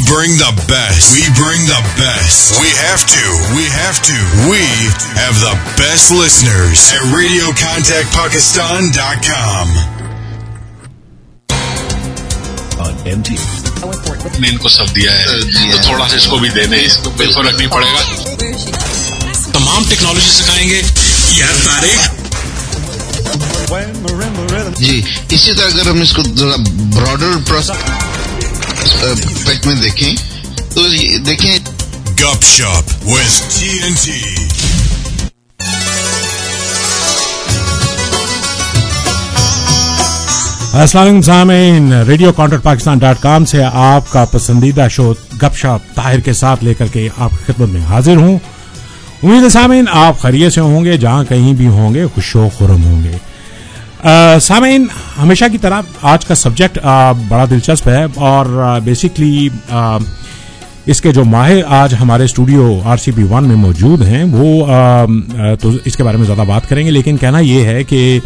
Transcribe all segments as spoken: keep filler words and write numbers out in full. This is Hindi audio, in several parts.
bring the best. We bring the best. We have to. We have to. We have the best listeners at radio contact pakistan dot com. On M T V. ने इनको सब दिया है तो थोड़ा सा इसको भी देने, इसको कोई फर्क नहीं पड़ेगा. तमाम टेक्नोलॉजी सिखाएंगे यार तारिक जी. इसी तरह अगर हम इसको थोड़ा ब्रॉडर प्रोस्पेक्ट में देखें तो देखें Gupshup with T N T. अस्सलाम सामीन, radio contact Pakistan dot com से आपका पसंदीदा शो गपशप ताहिर के साथ लेकर के आपकी खिदमत में हाजिर हूँ. उम्मीद है सामीन आप खैरियत से होंगे, जहाँ कहीं भी होंगे खुशो खुरम होंगे. सामीन, हमेशा की तरह आज का सब्जेक्ट बड़ा दिलचस्प है और बेसिकली इसके जो माहिर आज हमारे studio R C B one में मौजूद हैं वो आ, तो इसके बारे में ज़्यादा बात करेंगे. लेकिन कहना ये है कि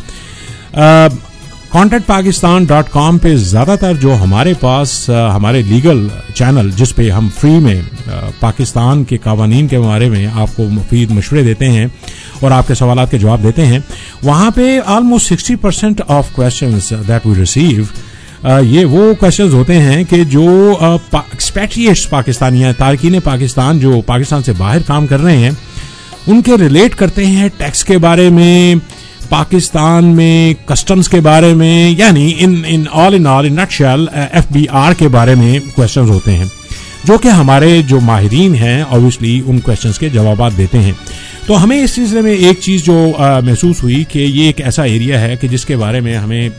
कॉन्टैक्ट पाकिस्तान डॉट कॉम पे ज़्यादातर जो हमारे पास आ, हमारे लीगल चैनल जिस पे हम फ्री में आ, पाकिस्तान के कावानीन के बारे में आपको मुफीद मशवरे देते हैं और आपके सवालात के जवाब देते हैं, वहाँ पे almost sixty percent of questions that we receive ये वो क्वेश्चंस होते हैं कि जो एक्सपैट्रिएट्स पाकिस्तानी हैं, तारकीन पाकिस्तान जो पाकिस्तान से बाहर काम कर रहे हैं, उनके रिलेट करते हैं टैक्स के बारे में, पाकिस्तान में कस्टम्स के बारे में, यानी in in all in all in nutshell F B R के बारे में क्वेश्चंस होते हैं जो कि हमारे जो माहिरीन हैं ऑब्वियसली उन क्वेश्चंस के जवाब देते हैं. तो हमें इस सिलसिले में एक चीज़ जो महसूस हुई कि ये एक ऐसा एरिया है कि जिसके बारे में हमें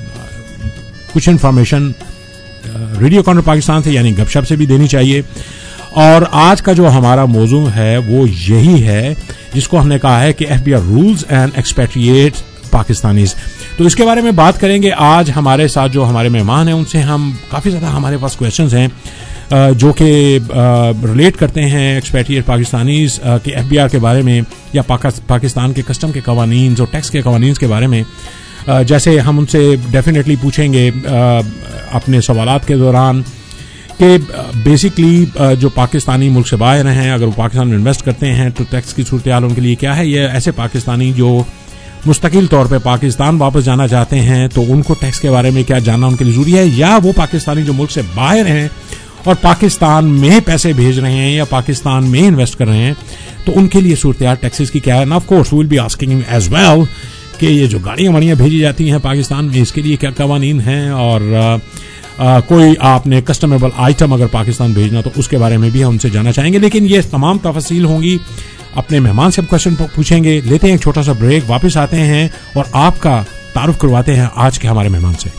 कुछ इन्फॉर्मेशन रेडियो कॉन्टैक्ट पाकिस्तान से यानी गपशप से भी देनी चाहिए. और आज का जो हमारा मौजू है वो यही है जिसको हमने कहा है कि F B R rules and expatriate Pakistanis. तो इसके बारे में बात करेंगे. आज हमारे साथ जो हमारे मेहमान हैं उनसे हम काफ़ी ज़्यादा हमारे पास क्वेश्चंस हैं जो कि रिलेट करते हैं एक्सपैट्रिएट पाकिस्तानीज के एफ बी आर के बारे में या पाकिस्तान के कस्टम के कवानीन और टैक्स के कवानीन के बारे में. जैसे हम उनसे डेफिनेटली पूछेंगे अपने सवालात के दौरान कि बेसिकली जो पाकिस्तानी मुल्क से बाहर हैं, अगर वो पाकिस्तान में इन्वेस्ट करते हैं तो टैक्स की सूरत हाल उनके लिए क्या है. ये ऐसे पाकिस्तानी जो मुस्तकिल तौर पे पाकिस्तान वापस जाना चाहते हैं तो उनको टैक्स के बारे में क्या जानना उनके लिए ज़रूरी है, या वो पाकिस्तानी जो मुल्क से बाहर हैं और पाकिस्तान में पैसे भेज रहे हैं या पाकिस्तान में इन्वेस्ट कर रहे हैं तो उनके लिए सूरत हाल टैक्सेस की क्या है. And of course we will be asking as well कि ये जो गाड़ियाँ वाड़ियाँ भेजी जाती हैं पाकिस्तान में इसके लिए क्या कवानीन हैं, और आ, आ, कोई आपने कस्टमेबल आइटम अगर पाकिस्तान भेजना तो उसके बारे में भी हम उनसे जानना चाहेंगे. लेकिन ये तमाम तफसील होंगी. अपने मेहमान से हम क्वेश्चन पूछेंगे, लेते हैं एक छोटा सा ब्रेक, वापस आते हैं और आपका तारुफ करवाते हैं आज के हमारे मेहमान से.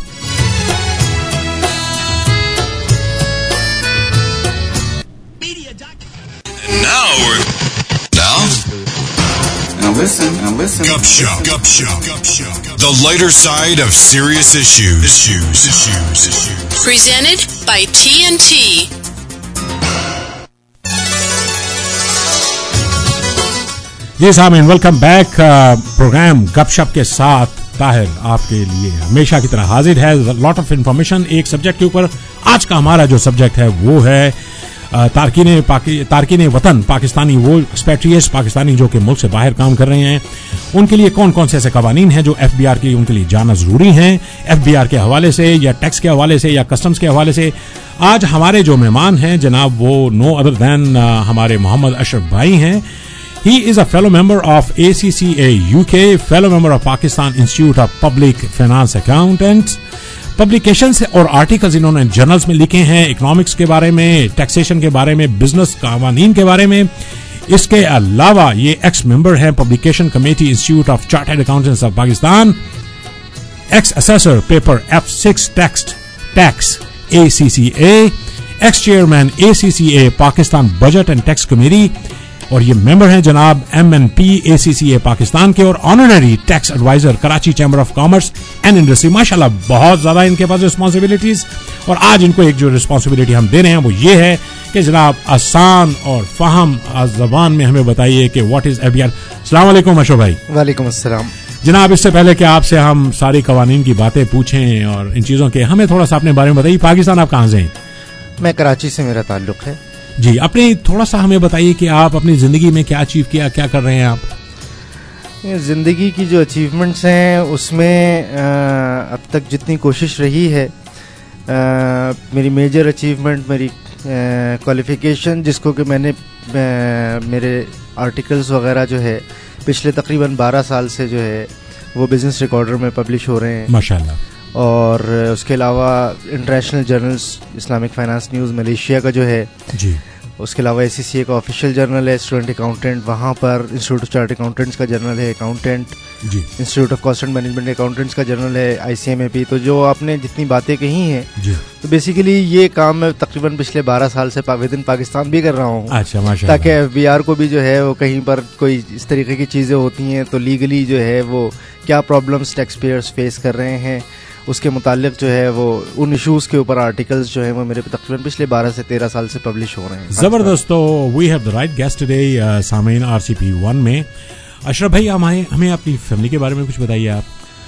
Now listen, now listen. Gupshup, Gupshup, Gupshup. The lighter side of serious issues. Issues, issues, issues. Presented by T N T. जी सामीन, वेलकम बैक. प्रोग्राम गपशप के साथ ताहिर आपके लिए हमेशा की तरह हाजिर है. लॉट ऑफ इंफॉर्मेशन एक सब्जेक्ट के ऊपर. आज का हमारा जो सब्जेक्ट है वो है तारकीन पाकि, तारकीन वतन पाकिस्तानी, वो एक्सपैट्रिएट्स पाकिस्तानी जो कि मुल्क से बाहर काम कर रहे हैं, उनके लिए कौन कौन से ऐसे कवानीन हैं जो एफ बी आर की उनके लिए जानना ज़रूरी हैं, एफ बी आर के हवाले से या टैक्स के हवाले से या कस्टम्स के हवाले से. आज हमारे जो मेहमान हैं जनाब वो नो अदर दैन हमारे मोहम्मद अशरफ भाई हैं. He is a fellow member of A C C A U K, fellow member of Pakistan Institute of Public Finance Accountants. Publications और आर्टिकल्स इन्होंने जर्नल्स में लिखे हैं इकोनॉमिक्स के बारे में, टैक्सेशन के बारे में, बिजनेस कावानीन के बारे में. इसके अलावा ये एक्स मेंबर हैं publication committee institute of chartered accountants of Pakistan, ex assessor paper F six tax tax A C C A, ex chairman A C C A Pakistan budget and tax committee, और ये मेंबर हैं जनाब M N P A C C A Pakistan के और honorary tax advisor Karachi chamber of commerce and industry. माशाल्लाह बहुत ज्यादा इनके पास रिस्पॉन्सिबिलिटीज, और आज इनको एक जो रिस्पॉन्सिबिलिटी हम दे रहे हैं वो ये है कि जनाब आसान और फाहम जबान में हमें बताइए कि what is F B R. अस्सलाम वालेकुम अशोक भाई. वालेकुम अस्सलाम. जनाब इससे पहले कि आपसे हम सारी कवानीन की बातें पूछें और इन चीज़ों के, हमें थोड़ा सा अपने बारे में बताइए. पाकिस्तान आप कहाँ से हैं? मैं कराची से मेरा ताल्लुक है जी। अपने थोड़ा सा हमें बताइए कि आप अपनी ज़िंदगी में क्या अचीव किया, क्या कर रहे हैं आप? ज़िंदगी की जो अचीवमेंट्स हैं उसमें आ, अब तक जितनी कोशिश रही है, आ, मेरी मेजर अचीवमेंट मेरी क्वालिफ़िकेशन, जिसको कि मैंने आ, मेरे आर्टिकल्स वगैरह जो है पिछले तकरीबन बारह साल से जो है वो बिज़नेस रिकॉर्डर में पब्लिश हो रहे हैं माशाल्लाह। और उसके अलावा international journals, Islamic finance news Malaysia का जो है जी, उसके अलावा एसीसीए का ऑफिशियल जर्नल है स्टूडेंट अकाउंटेंट, वहाँ पर इंस्टीट्यूट ऑफ चार्ट अकाउंटेंट्स का जर्नल है अकाउंटेंट जी, institute of cost and management accountants का जर्नल है आईसीएमएपी। तो जो आपने जितनी बातें कही हैं जी, तो बेसिकली ये काम मैं तकरीबन पिछले बारह साल से विद इन पाकिस्तान भी कर रहा हूँ। अच्छा माशाल्लाह। ताकि एफबीआर को भी जो है वो कहीं पर कोई इस तरीके की चीज़ें होती हैं तो लीगली जो है वो क्या प्रॉब्लम्स टैक्स पेयर्स फेस कर रहे हैं उसके मुतालिक जो है वो उन इश्यूज के ऊपर आर्टिकल्स जो है वो मेरे तकरीबन पिछले बारह से तेरह साल से पब्लिश हो रहे हैं। जबरदस्त। तो we have the right guest today Sameen RCP one में। अशरफ भाई हमें हमें अपनी फैमिली के बारे में कुछ बताइए आप।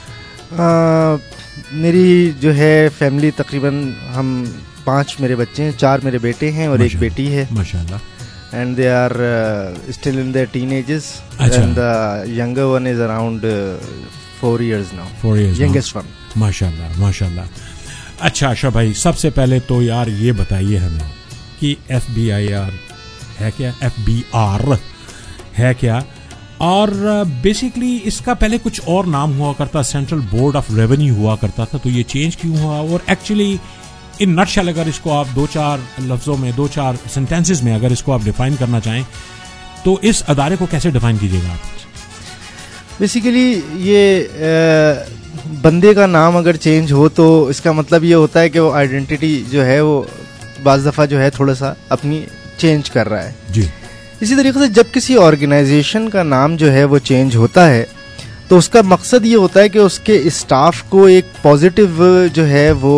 आ, मेरी जो है फैमिली तकरीबन हम पांच मेरे बच्चे हैं, चार मेरे बेटे हैं और एक बेटी है माशाल्लाह। And they are still in their teenages and the younger one is around four years now, four years youngest one. माशाल्लाह माशाल्लाह। अच्छा अशरफ भाई, सबसे पहले तो यार ये बताइए हमें कि एफ बी आई आर है क्या, एफ बी आर है क्या, और बेसिकली इसका पहले कुछ और नाम हुआ करता, सेंट्रल बोर्ड ऑफ रेवेन्यू हुआ करता था, तो ये चेंज क्यों हुआ? और एक्चुअली इन नटशेल अगर इसको आप दो चार लफ्जों में, दो चार सेंटेंसेस में अगर इसको आप डिफाइन करना चाहें तो इस अदारे को कैसे डिफाइन कीजिएगा आप? बेसिकली ये आ, बंदे का नाम अगर चेंज हो तो इसका मतलब ये होता है कि वो आइडेंटिटी जो है वो बाज़ दफ़ा जो है थोड़ा सा अपनी चेंज कर रहा है जी। इसी तरीके से जब किसी ऑर्गेनाइजेशन का नाम जो है वो चेंज होता है तो उसका मकसद ये होता है कि उसके स्टाफ को एक पॉजिटिव जो है वो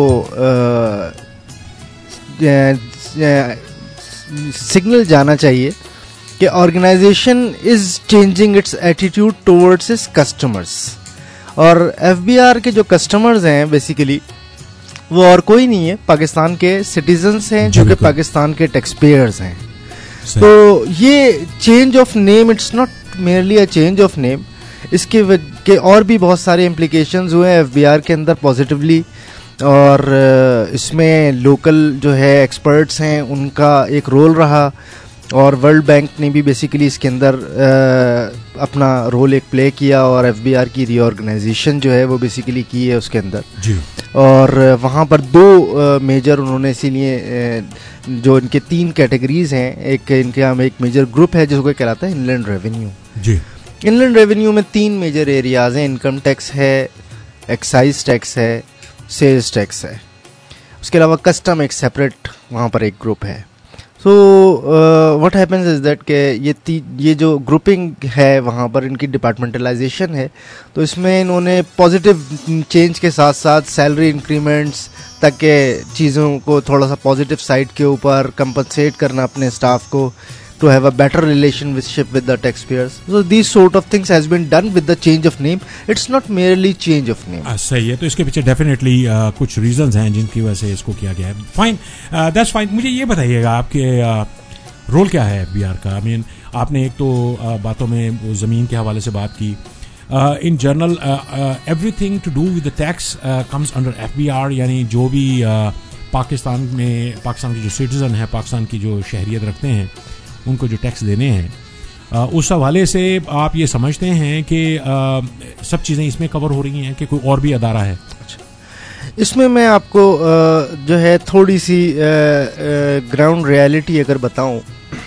सिग्नल जाना चाहिए कि organization is changing its attitude towards its customers. और एफबीआर के जो कस्टमर्स हैं बेसिकली वो और कोई नहीं है, पाकिस्तान के सिटीजन्स हैं जो कि पाकिस्तान के टैक्स पेयर्स हैं। तो ये change of name, it's not merely a change of name, इसके के और भी बहुत सारे इम्प्लीकेशंस हुए हैं एफबीआर के अंदर पॉजिटिवली। और इसमें लोकल जो है एक्सपर्ट्स हैं उनका एक रोल रहा और वर्ल्ड बैंक ने भी बेसिकली इसके अंदर आ, अपना रोल एक प्ले किया और एफबीआर की रीऑर्गेनाइजेशन जो है वो बेसिकली की है उसके अंदर जी। और वहाँ पर दो मेजर उन्होंने इसीलिए जो इनके तीन कैटेगरीज हैं, एक इनके हम एक मेजर ग्रुप है जिसको कहलाता है इनलैंड रेवेन्यू जी। इनलैंड रेवेन्यू में तीन मेजर एरियाज हैं, इनकम टैक्स है, एक्साइज टैक्स है, सेल्स टैक्स है। उसके अलावा कस्टम एक सेपरेट वहाँ पर एक ग्रुप है। So what happens is that के ये ये जो ग्रुपिंग है वहाँ पर इनकी डिपार्टमेंटलाइजेशन है, तो इसमें इन्होंने पॉजिटिव चेंज के साथ साथ सैलरी इंक्रीमेंट्स तक के चीज़ों को थोड़ा सा पॉजिटिव साइड के ऊपर कंपनसेट करना अपने स्टाफ को to have a better relationship with the tax payers. So this sort of things has been done with the change of name, it's not merely change of name. सही है, तो इसके पीछे डेफिनेटली uh, कुछ रीजंस हैं जिनकी वजह से इसको किया गया है। Fine, that's fine. मुझे ये बताइएगा आपके रोल uh, क्या है एफबीआर का? आई मीन आपने एक तो uh, बातों में ज़मीन के हवाले से बात की, in general everything to do with the tax comes under FBR, यानी जो भी uh, पाकिस्तान में पाकिस्तान के जो सिटीजन है, पाकिस्तान की जो शहरियत रखते हैं, उनको जो टैक्स देने हैं, आ, उस हवाले से आप ये समझते हैं कि आ, सब चीज़ें इसमें कवर हो रही हैं कि कोई और भी अदारा है? अच्छा, इसमें मैं आपको आ, जो है थोड़ी सी ग्राउंड रियलिटी अगर बताऊं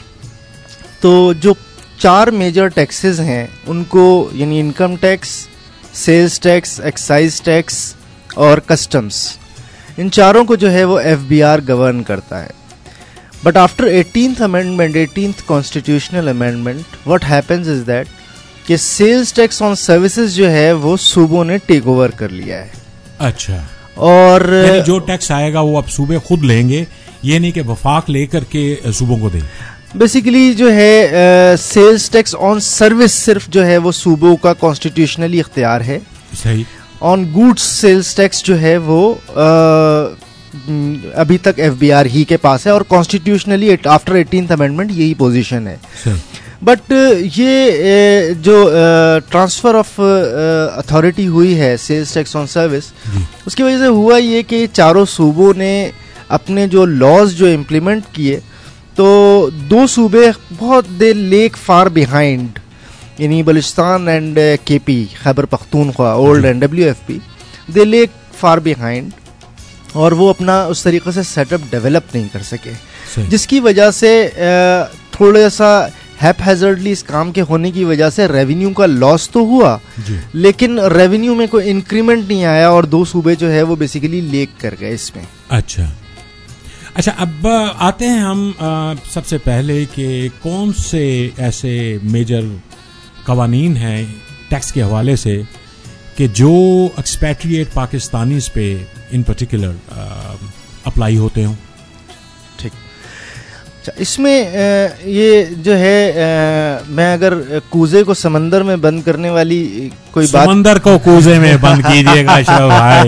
तो जो चार मेजर टैक्सेस हैं उनको, यानी income tax, sales tax, excise tax और कस्टम्स, इन चारों को जो है वो एफबीआर गवर्न करता है। But after eighteenth amendment, eighteenth constitutional amendment, what happens is that कि sales tax on services जो है वो सूबों ने टेक ओवर कर लिया है। अच्छा, और यानी जो टैक्स आएगा वो अब सूबे खुद लेंगे, ये नहीं कि वफाक लेकर के सूबों को दें। बेसिकली जो है सेल्स टैक्स ऑन सर्विस सिर्फ जो है वो सूबों का कॉन्स्टिट्यूशनली इख्तियार है। सही। ऑन गुड्स सेल्स टैक्स जो है वो अभी तक एफबीआर ही के पास है और कॉन्स्टिट्यूशनली आफ्टर एटीन्थ अमेंडमेंट यही पोजीशन है। बट ये जो ट्रांसफ़र ऑफ अथॉरिटी हुई है सेल्स टैक्स ऑन सर्विस, उसकी वजह से हुआ ये कि चारों सूबों ने अपने जो लॉज जो इम्प्लीमेंट किए, तो दो सूबे बहुत दे लेक फार बिहाइंड, यानी Balochistan and KP, Khyber Pakhtunkhwa, old and WFP, they lag far behind, और वो अपना उस तरीके से सेटअप डेवलप नहीं कर सके, जिसकी वजह से थोड़ा सा हैप हैजर्डली इस काम के होने की वजह से रेवेन्यू का लॉस तो हुआ, लेकिन रेवेन्यू में कोई इंक्रीमेंट नहीं आया और दो सूबे जो है वो बेसिकली लेक कर गए इसमें। अच्छा अच्छा अब आते हैं हम आ, सबसे पहले कि कौन से ऐसे मेजर कवानीन हैं टैक्स के हवाले से कि जो एक्सपैट्रिएट पाकिस्तानीज पे इन पर्टिकुलर अप्लाई होते हों। ठीक, अच्छा इसमें आ, ये जो है आ, मैं अगर कूजे को समंदर में बंद करने वाली कोई बात, समंदर को कूजे में बंद कीजिएगा अशरफ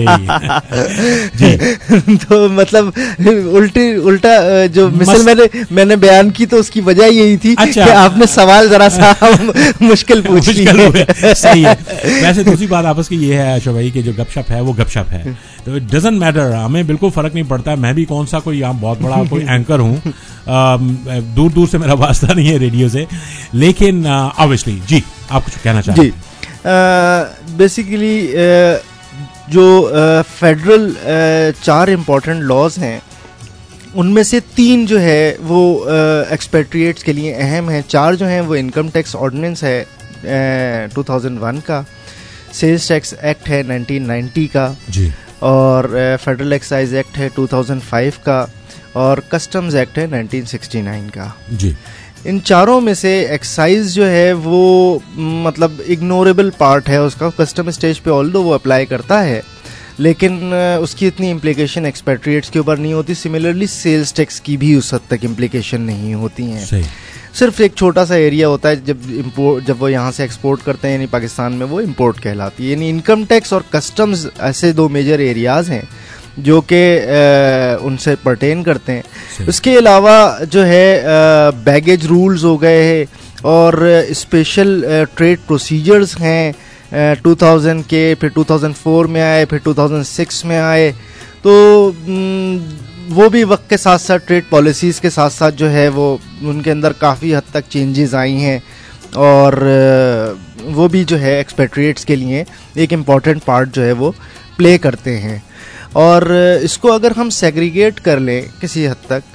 भाई जी। तो मतलब उल्टी उल्टा जो मिसल मैंने मैंने बयान की तो उसकी वजह यही थी। अच्छा। कि आपने सवाल जरा सा मुश्किल पूछ लिया। सही है। वैसे दूसरी बात आपस की ये है अशरफ भाई कि जो गपशप है वो गपशप है, तो इट डजंट मैटर, हमें बिल्कुल फर्क नहीं पड़ता। मैं भी कौन सा कोई यहाँ बहुत बड़ा कोई एंकर हूँ, दूर दूर से मेरा वास्ता नहीं है रेडियो से, लेकिन ऑब्वियसली जी आप कुछ कहना चाहते हैं? बेसिकली uh, uh, जो फेडरल uh, uh, चार इम्पोर्टेंट लॉज हैं उनमें से तीन जो है वो एक्सपेट्रिएट्स uh, के लिए अहम हैं। चार जो हैं वो इनकम टैक्स ऑर्डिनेंस है uh, टू थाउजेंड वन का, सेल्स टैक्स एक्ट है नाइनटीन नाइंटी का जी, और फेडरल एक्साइज एक्ट है टू थाउजेंड फाइव का, और कस्टम्स एक्ट है नाइनटीन सिक्सटी नाइन का जी। इन चारों में से एक्साइज जो है वो मतलब इग्नोरेबल पार्ट है उसका, कस्टम स्टेज पे ऑल्दो वो अप्लाई करता है, लेकिन उसकी इतनी इम्प्लीकेशन एक्सपेट्रिएट्स के ऊपर नहीं होती। सिमिलरली सेल्स टैक्स की भी उस हद तक इम्प्लीकेशन नहीं होती हैं। सिर्फ एक छोटा सा एरिया होता है जब इम्पोर्ट जब वो यहाँ से एक्सपोर्ट करते हैं, यानी पाकिस्तान में वो इम्पोर्ट कहलाती है। यानी इनकम टैक्स और कस्टम्स ऐसे दो मेजर एरियाज हैं जो कि उनसे पर्टेन करते हैं। उसके अलावा जो है बैगेज रूल्स हो गए हैं और स्पेशल ट्रेड प्रोसीजर्स हैं टू थाउजेंड के, फिर टू थाउजेंड फोर में आए, फिर टू थाउजेंड सिक्स में आए, तो वो भी वक्त के साथ साथ ट्रेड पॉलिसीज़ के साथ साथ जो है वो उनके अंदर काफ़ी हद तक चेंजेस आई हैं, और वो भी जो है एक्सपेट्रिएट्स के लिए एक इम्पॉर्टेंट पार्ट जो है वो प्ले करते हैं। और इसको अगर हम सेग्रीगेट कर लें किसी हद तक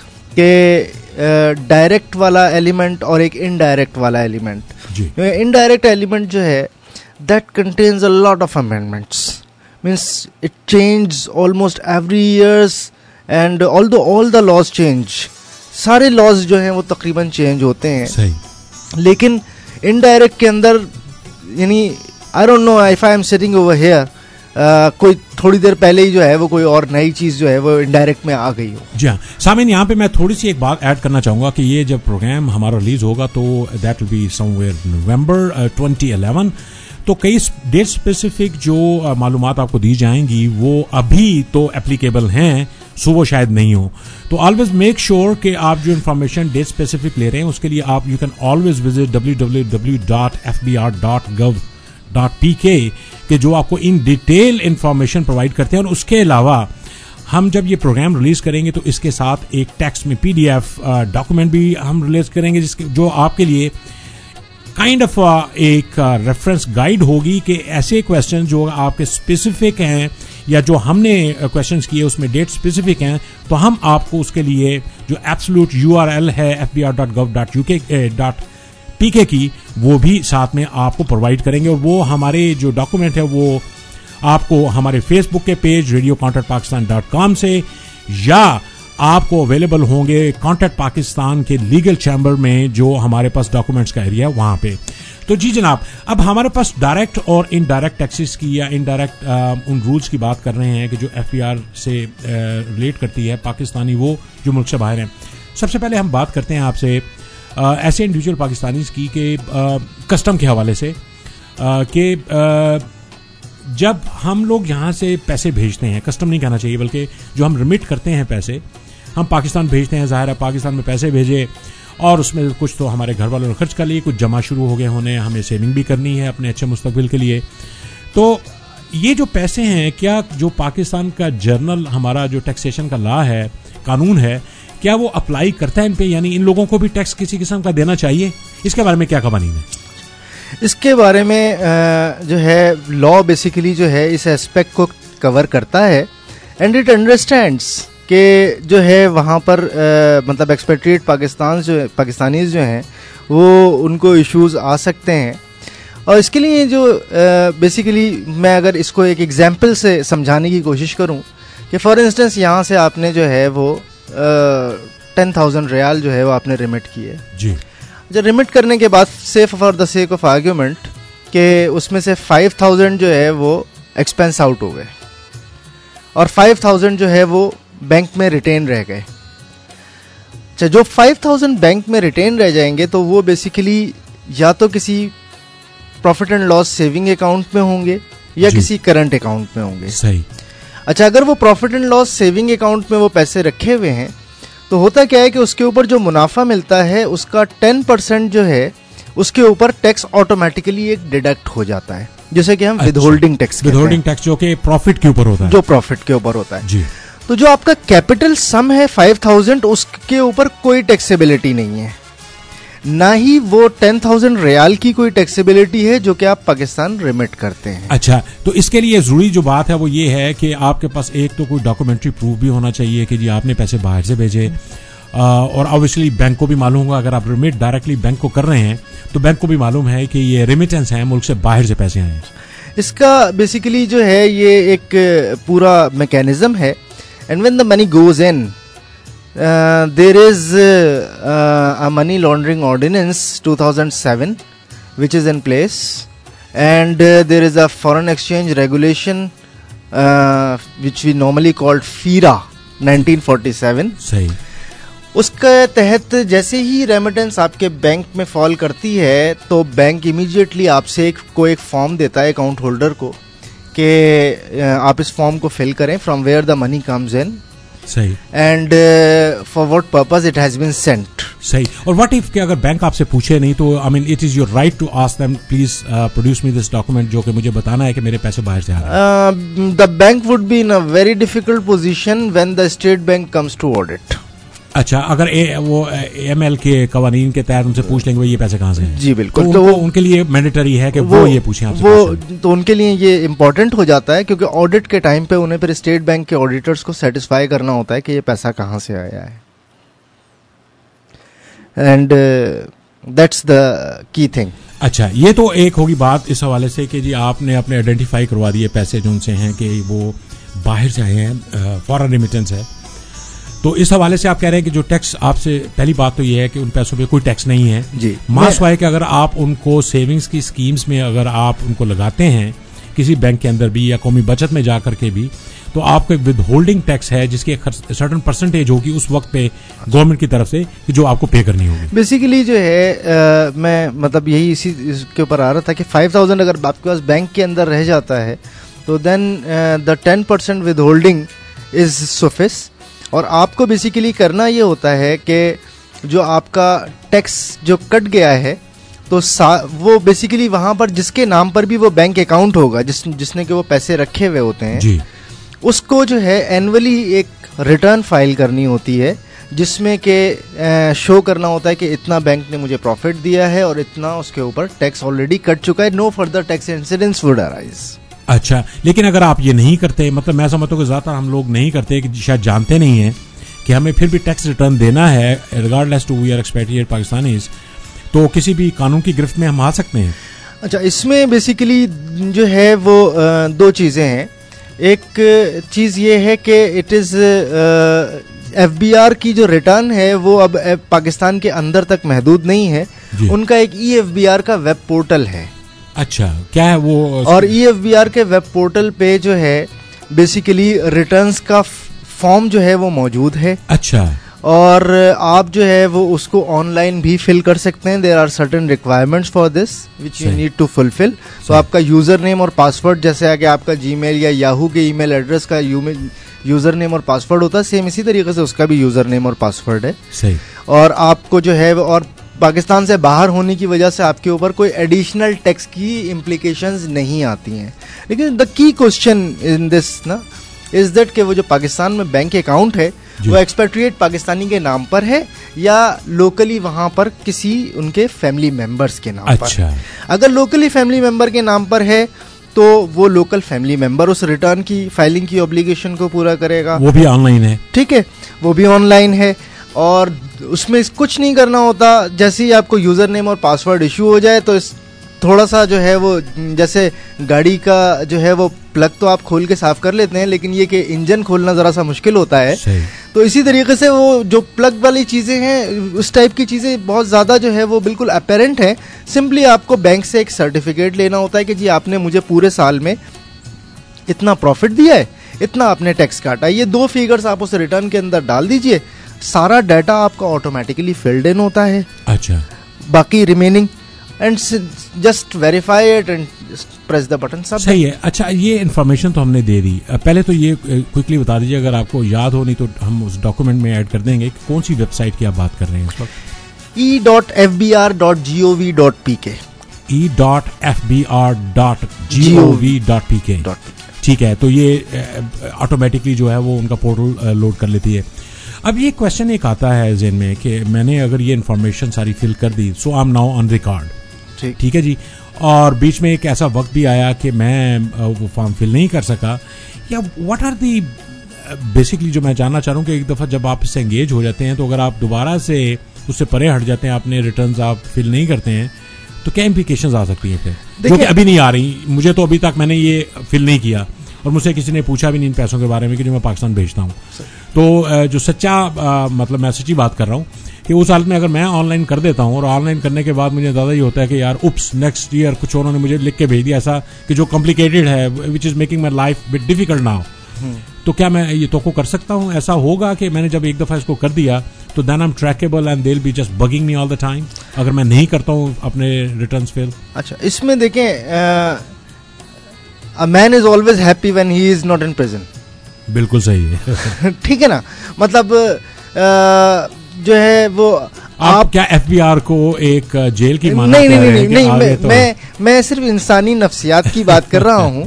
कि डायरेक्ट वाला एलिमेंट और एक इनडायरेक्ट वाला एलिमेंट, इनडायरेक्ट एलिमेंट जो है that contains a lot of amendments, means it change almost every years and although all the laws change, सारे लॉज जो हैं वो तकरीबन चेंज होते हैं। सही। लेकिन इनडायरेक्ट के अंदर यानी I don't know if I am sitting over here, Uh, कोई थोड़ी देर पहले ही जो है वो कोई और नई चीज़ जो है वो इनडायरेक्ट में आ गई हो। जी हाँ सामीन, यहाँ पे मैं थोड़ी सी एक बात ऐड करना चाहूँगा कि ये जब प्रोग्राम हमारा रिलीज होगा तो that will be somewhere November twenty eleven, तो कई डेट स्पेसिफिक जो uh, मालूमात आपको दी जाएंगी वो अभी तो एप्लीकेबल हैं, सो वो शायद नहीं हो। तो ऑलवेज मेक श्योर कि आप जो इन्फॉर्मेशन डेट स्पेसिफिक ले रहे हैं उसके लिए आप you can always visit W W W dot F B R dot gov dot P K कि जो आपको इन डिटेल इंफॉर्मेशन प्रोवाइड करते हैं। और उसके अलावा हम जब ये प्रोग्राम रिलीज करेंगे तो इसके साथ एक टेक्स्ट में पीडीएफ डॉक्यूमेंट भी हम रिलीज करेंगे जिसके जो आपके लिए काइंड ऑफ एक रेफरेंस गाइड होगी कि ऐसे क्वेश्चन जो आपके स्पेसिफिक हैं या जो हमने क्वेश्चंस किए उसमें डेट स्पेसिफिक हैं, तो हम आपको उसके लिए जो एब्सोल्यूट यूआरएल है F B R dot gov dot U K dot PK की, वो भी साथ में आपको प्रोवाइड करेंगे। और वो हमारे जो डॉक्यूमेंट है वो आपको हमारे फेसबुक के page radio contact Pakistan dot com से या आपको अवेलेबल होंगे कॉन्टैक्ट पाकिस्तान के लीगल चैम्बर में जो हमारे पास डॉक्यूमेंट्स का एरिया है वहां पे। तो जी जनाब, अब हमारे पास डायरेक्ट और इनडायरेक्ट टैक्सेस की या इनडायरेक्ट उन रूल्स की बात कर रहे हैं कि जो एफबीआर से रिलेट करती है पाकिस्तानी वो जो मुल्क से बाहर हैं। सबसे पहले हम बात करते हैं आपसे Uh, ऐसे इंडिविजुअल पाकिस्तानीज की के कस्टम uh, के हवाले से uh, कि uh, जब हम लोग यहाँ से पैसे भेजते हैं, कस्टम नहीं कहना चाहिए बल्कि जो हम रिमिट करते हैं पैसे, हम पाकिस्तान भेजते हैं, ज़ाहिर है पाकिस्तान में पैसे भेजे और उसमें कुछ तो हमारे घर वालों ने खर्च कर लिए, कुछ जमा शुरू हो गए होने, हमें सेविंग भी करनी है अपने अच्छे मुस्तकबिल के लिए। तो ये जो पैसे हैं, क्या जो पाकिस्तान का जर्नल हमारा जो टैक्सेशन का लॉ है, कानून है, क्या वो अप्लाई करता है इन पे, यानी इन लोगों को भी टैक्स किसी किस्म का देना चाहिए? इसके बारे में क्या कवानीन है? इसके बारे में जो है लॉ बेसिकली जो है इस एस्पेक्ट को कवर करता है एंड इट अंडरस्टैंड्स कि जो है वहाँ पर आ, मतलब एक्सपेट्रिएट पाकिस्तान जो पाकिस्तानीज जो हैं वो उनको इश्यूज आ सकते हैं। और इसके लिए जो बेसिकली मैं अगर इसको एक एग्जांपल से समझाने की कोशिश करूं कि फॉर इंस्टेंस यहाँ से आपने जो है वो टेन थाउजेंड रियाल जो है वो आपने रिमिट किए जी। जब रिमिट करने के बाद से for the sake of argument कि उसमें से फाइव थाउजेंड जो है वो एक्सपेंस आउट हो गए और फाइव थाउजेंड जो है वो बैंक में रिटेन रह गए। अच्छा, जो फाइव थाउजेंड बैंक में रिटेन रह जाएंगे तो वो बेसिकली या तो किसी profit and loss saving account में होंगे या किसी करंट अकाउंट में होंगे। सही। अच्छा, अगर वो profit and loss saving account में वो पैसे रखे हुए हैं तो होता क्या है कि उसके ऊपर जो मुनाफा मिलता है उसका टेन परसेंट जो है उसके ऊपर टैक्स ऑटोमेटिकली एक डिडक्ट हो जाता है, जैसे कि हम अच्छा, विदहोल्डिंग टैक्स विदहोल्डिंग टैक्स जो कि प्रॉफिट के ऊपर होता है, जो प्रॉफिट के ऊपर होता है जी। तो जो आपका कैपिटल सम है फाइव थाउजेंड उसके ऊपर कोई टैक्सेबिलिटी नहीं है, ना ही वो टेन थाउजेंड रियाल की कोई टैक्सेबिलिटी है जो कि आप पाकिस्तान रिमिट करते हैं। अच्छा, तो इसके लिए जरूरी जो बात है वो ये है कि आपके पास एक तो कोई डॉक्यूमेंट्री प्रूफ भी होना चाहिए कि जी आपने पैसे बाहर से भेजे, और ऑब्वियसली बैंक को भी मालूम होगा, अगर आप रिमिट डायरेक्टली बैंक को कर रहे हैं तो बैंक को भी मालूम है कि ये रेमिटेंस है, मुल्क से बाहर से पैसे आए हैं। इसका बेसिकली जो है ये एक पूरा मैकेनिज्म है and when the money goes in there is a money laundering ordinance two thousand seven which is in place and uh, there is a foreign exchange regulation uh, which we normally called FIRA nineteen forty seven. सही। उसके तहत जैसे ही रेमिटेंस आपके बैंक में फॉल करती है तो बैंक इमीडिएटली आपसे एक को एक फॉर्म देता है अकाउंट होल्डर को कि आप इस फॉर्म को फिल करें from where the money comes in. सही। And for what purpose it has been sent. सही। और व्हाट इफ कि अगर बैंक आपसे पूछे नहीं तो I mean it is your right to ask them please produce me this document जो कि मुझे बताना है कि मेरे पैसे बाहर से आ रहे हैं। The bank would be in a very difficult position when the State Bank comes to audit. अच्छा, अगर ए, वो एमएल के कवानीन के तहत उनसे पूछ लेंगे ये पैसे कहाँ से हैं? जी बिल्कुल। तो, तो उनको, उनके लिए मैंडेटरी है कि वो, वो ये पूछें आपसे। वो तो उनके लिए ये इम्पोर्टेंट हो जाता है क्योंकि ऑडिट के टाइम पे उन्हें फिर स्टेट बैंक के ऑडिटर्स को सेटिस्फाई करना होता है कि ये पैसा कहाँ से आया है। And that's the key thing. अच्छा, ये तो एक होगी बात इस हवाले से कि जी आपने अपने आइडेंटिफाई करवा दिए पैसे जो उनसे हैं कि वो बाहर से आए हैं, फॉरेन रेमिटेंस है। तो इस हवाले से आप कह रहे हैं कि जो टैक्स आपसे, पहली बात तो ये है कि उन पैसों पे कोई टैक्स नहीं है जी। मास वाई कि अगर आप उनको सेविंग्स की स्कीम्स में अगर आप उनको लगाते हैं किसी बैंक के अंदर भी या कौमी बचत में जा करके भी तो आपको एक विद होल्डिंग टैक्स है जिसकी एक सर्टन परसेंटेज होगी उस वक्त पे गवर्नमेंट की तरफ से कि जो आपको पे करनी होगी। बेसिकली जो है आ, मैं मतलब यही इसी इसके ऊपर आ रहा था कि फाइव थाउजेंड अगर आपके पास बैंक के अंदर रह जाता है तो then the ten percent withholding is suffice. और आपको बेसिकली करना ये होता है कि जो आपका टैक्स जो कट गया है तो वो बेसिकली वहाँ पर जिसके नाम पर भी वो बैंक अकाउंट होगा जिस जिसने के वो पैसे रखे हुए होते हैं जी, उसको जो है एनुअली एक रिटर्न फाइल करनी होती है जिसमें के शो करना होता है कि इतना बैंक ने मुझे प्रॉफिट दिया है और इतना उसके ऊपर टैक्स ऑलरेडी कट चुका है, no further tax incidents would arise. अच्छा, लेकिन अगर आप ये नहीं करते, मतलब मैं समझता हूँ कि ज़्यादातर हम लोग नहीं करते कि शायद जानते नहीं हैं कि हमें फिर भी टैक्स रिटर्न देना है regardless to we are expatriate Pakistanis, तो किसी भी कानून की गिरफ्त में हम आ सकते हैं। अच्छा, इसमें बेसिकली जो है वो दो चीज़ें हैं। एक चीज़ ये है कि इट इज़ एफबीआर की जो रिटर्न है वो अब पाकिस्तान के अंदर तक महदूद नहीं है, उनका एक ई एफबीआर का वेब पोर्टल है। अच्छा, क्या है वो? और ई एफबीआर के वेब पोर्टल पे जो है बेसिकली रिटर्न्स का फॉर्म जो है वो मौजूद है। अच्छा। और आप जो है वो उसको ऑनलाइन भी फिल कर सकते हैं. There are certain requirements for this which you need to fulfil. तो आपका यूजर नेम और पासवर्ड, जैसे है कि आपका जीमेल या याहू के ईमेल एड्रेस का यूजर नेम और पासवर्ड होता है, सेम इसी तरीके से उसका भी यूजर नेम और पासवर्ड है. सही. और आपको जो है और पाकिस्तान से बाहर होने की वजह से आपके ऊपर कोई एडिशनल टैक्स की इम्प्लीकेशंस नहीं आती हैं. लेकिन the key question in this ना इज दैट कि वो जो पाकिस्तान में बैंक अकाउंट है वो एक्सपेट्रिएट पाकिस्तानी के नाम पर है या लोकली वहां पर किसी उनके फैमिली मेंबर्स के नाम अच्छा. पर. अगर लोकली फैमिली मेंबर के नाम पर है तो वो लोकल फैमिली मेंबर उस रिटर्न की फाइलिंग की ऑब्लिगेशन को पूरा करेगा. वो भी ऑनलाइन है. ठीक है, वो भी ऑनलाइन है और उसमें कुछ नहीं करना होता. जैसे ही आपको यूजर नेम और पासवर्ड इशू हो जाए तो इस थोड़ा सा जो है वो, जैसे गाड़ी का जो है वो प्लग तो आप खोल के साफ कर लेते हैं, लेकिन ये कि इंजन खोलना जरा सा मुश्किल होता है. तो इसी तरीके से वो जो प्लग वाली चीजें हैं, उस टाइप की चीजें बहुत ज्यादा जो है वो बिल्कुल अपेरेंट है. सिंपली आपको बैंक से एक सर्टिफिकेट लेना होता है कि जी आपने मुझे पूरे साल में इतना प्रॉफिट दिया है, इतना आपने टैक्स काटा. ये दो फिगर्स आप उस रिटर्न के अंदर डाल दीजिए, सारा डाटा आपका ऑटोमेटिकली फिल्ड इन होता है. अच्छा. बाकी remaining and just verify it and press the button. सब सही है. अच्छा, ये इन्फॉर्मेशन तो हमने दे दी. पहले तो ये क्विकली बता दीजिए, अगर आपको याद हो, नहीं तो हम उस डॉक्यूमेंट में ऐड कर देंगे, कि कौन सी वेबसाइट की आप बात कर रहे हैं इस वक्त. E dot F B R dot G O V dot P K. E dot F B R dot G O V dot P K. ठीक है, तो ये ऑटोमेटिकली जो है वो उनका पोर्टल लोड कर लेती है. अब ये क्वेश्चन एक आता है ज़हन में कि मैंने अगर ये इन्फॉर्मेशन सारी फिल कर दी, so I am now on record. ठीक है जी. और बीच में एक ऐसा वक्त भी आया कि मैं वो फॉर्म फिल नहीं कर सका, या व्हाट आर दी बेसिकली जो मैं जानना चाह रहा हूँ कि एक दफ़ा जब आप इससे एंगेज हो जाते हैं तो अगर आप दोबारा से उससे परे हट जाते हैं, आपने रिटर्न्स आप फिल नहीं करते हैं, तो क्या इम्प्लीकेशंस आ सकती हैं फिर, जो कि अभी नहीं आ रही. मुझे तो अभी तक मैंने ये फिल नहीं किया और मुझसे किसी ने पूछा भी नहीं इन पैसों के बारे में कि जो मैं पाकिस्तान भेजता हूँ. तो जो सच्चा मतलब मैं सच्ची बात कर रहा हूँ कि उस हालत में अगर मैं ऑनलाइन कर देता हूँ और ऑनलाइन करने के बाद मुझे अंदाजा ये होता है कि यार उप्स नेक्स्ट ईयर कुछ उन्होंने मुझे लिख के भेज दिया ऐसा कि जो कॉम्प्लिकेटेड है, which is making my life bit difficult now. तो क्या मैं ये तो को कर सकता हूँ? ऐसा होगा कि मैंने जब एक दफा इसको कर दिया तो then I am trackable and they will be just bugging me all the time, अगर मैं नहीं करता हूँ अपने रिटर्न्स फिल? अच्छा, इसमें देखें, a man is always happy when he is not in prison. बिल्कुल सही है. ठीक है ना, मतलब uh, जो है वो आप, आप क्या एफबीआर को एक जेल की माना? नहीं नहीं नहीं, नहीं मैं, तो मैं मैं सिर्फ इंसानी नफ्सियात की बात कर रहा हूँ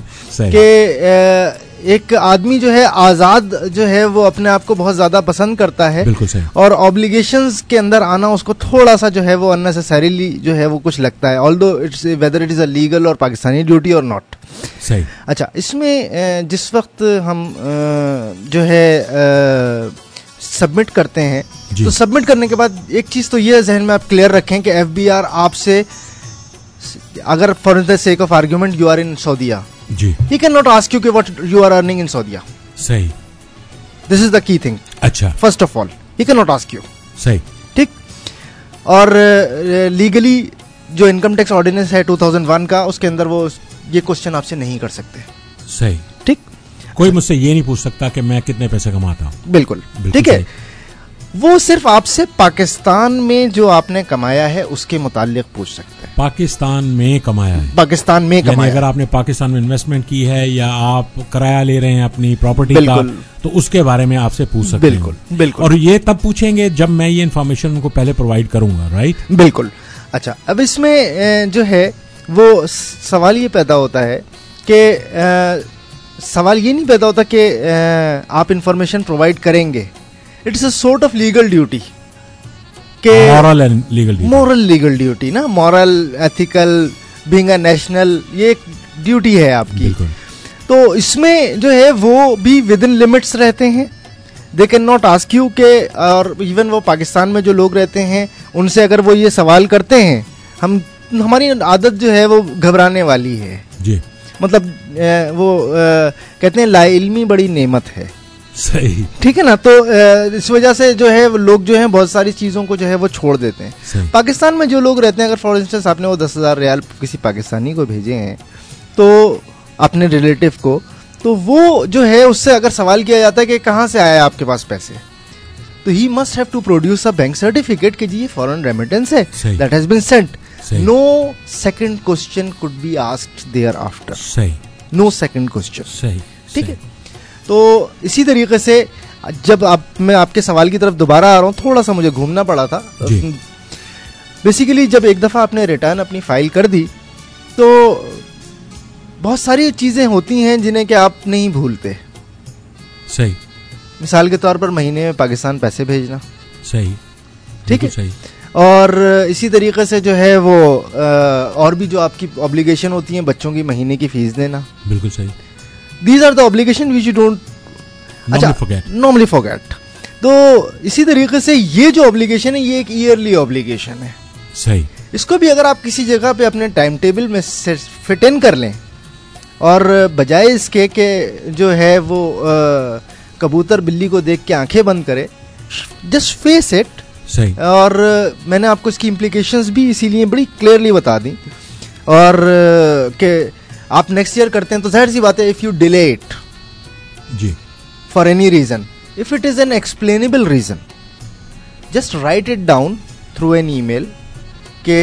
कि एक आदमी जो है आजाद जो है वो अपने आप को बहुत ज्यादा पसंद करता है. बिल्कुल सही. और ऑब्लिगेशंस के अंदर आना उसको थोड़ा सा जो है वो अननेसेसरीली जो है वो कुछ लगता है, although it's whether it is a legal और पाकिस्तानी ड्यूटी और नॉट. सही. अच्छा, इसमें जिस वक्त हम जो है सबमिट करते हैं तो सबमिट करने के बाद एक चीज तो ये जहन में आप क्लियर रखें कि एफबीआर आपसे, अगर for the sake of argument you are in सऊदीया, जी, he cannot ask you कि what you are earning in Saudi. सही. This is the key thing. अच्छा. First of all, he cannot ask you. सही. ठीक. और लीगली uh, जो इनकम टैक्स ऑर्डिनेंस है टू थाउजेंड वन का, उसके अंदर वो ये क्वेश्चन आपसे नहीं कर सकते. सही. ठीक. कोई मुझसे ये नहीं पूछ सकता कि मैं कितने पैसे कमाता हूँ. बिल्कुल. ठीक है. वो सिर्फ आपसे पाकिस्तान में जो आपने कमाया है उसके मुतालिक पूछ सकते हैं. पाकिस्तान में कमाया है. पाकिस्तान में कमाया. अगर आपने पाकिस्तान में इन्वेस्टमेंट की है या आप किराया ले रहे हैं अपनी प्रॉपर्टी का, तो उसके बारे में आपसे पूछ सकते हैं. बिल्कुल बिल्कुल. और ये तब पूछेंगे जब मैं ये इन्फॉर्मेशन उनको पहले प्रोवाइड करूंगा. राइट. बिल्कुल. अच्छा, अब इसमें जो है वो सवाल ये पैदा होता है कि सवाल ये नहीं पैदा होता कि आप इंफॉर्मेशन प्रोवाइड करेंगे. It's a sort of legal duty, moral and legal duty. Moral legal duty ना, moral ethical being a national, ये एक ड्यूटी है आपकी. तो इसमें जो है वो भी विद इन लिमिट्स रहते हैं. They can not ask you के, और इवन वो पाकिस्तान में जो लोग रहते हैं उनसे अगर वो ये सवाल करते हैं, हम हमारी आदत जो है वो घबराने वाली है जी. मतलब वो कहते हैं लाइल्मी बड़ी नेमत है. सही. ठीक है ना. तो इस वजह से जो है लोग जो है बहुत सारी चीजों को जो है वो छोड़ देते हैं. सही. पाकिस्तान में जो लोग रहते हैं, अगर फॉर इंस्टेंस आपने वो दस हजार रियाल किसी पाकिस्तानी को भेजे हैं तो अपने रिलेटिव को, तो वो जो है उससे अगर सवाल किया जाता है कि कहाँ से आया आपके पास पैसे, तो he must have to produce a bank certificate कि जी ये फॉरेन रेमिटेंस है, सही। That has been sent. सही। No second question could be asked there after. सही. No second question. सही. ठीक है. तो इसी तरीके से जब आप मैं आपके सवाल की तरफ दोबारा आ रहा हूँ, थोड़ा सा मुझे घूमना पड़ा था. बेसिकली जब एक दफ़ा आपने रिटर्न अपनी फाइल कर दी तो बहुत सारी चीज़ें होती हैं जिन्हें कि आप नहीं भूलते. सही. मिसाल के तौर पर महीने में पाकिस्तान पैसे भेजना. सही. ठीक है. सही. और इसी तरीके से जो है वो और भी जो आपकी ऑब्लिगेशन होती हैं, बच्चों की महीने की फीस देना. बिल्कुल सही. These are the obligation which you don't normally forget. तो इसी तरीके से ये जो ऑब्लिगेशन है ये एक ईयरली ऑब्लिगेशन है. सही. इसको भी अगर आप किसी जगह पे अपने टाइम टेबल में फिट इन कर लें और बजाय इसके के जो है वो आ, कबूतर बिल्ली को देख के आंखें बंद करे, जस्ट फेस इट. सही. और मैंने आपको इसकी इम्प्लीकेशंस भी इसीलिए बड़ी क्लियरली बता दी. और कि आप नेक्स्ट ईयर करते हैं तो जाहिर सी बात है, इफ़ यू डिले इट जी for any reason, if it is an explainable reason, just write it down through an email के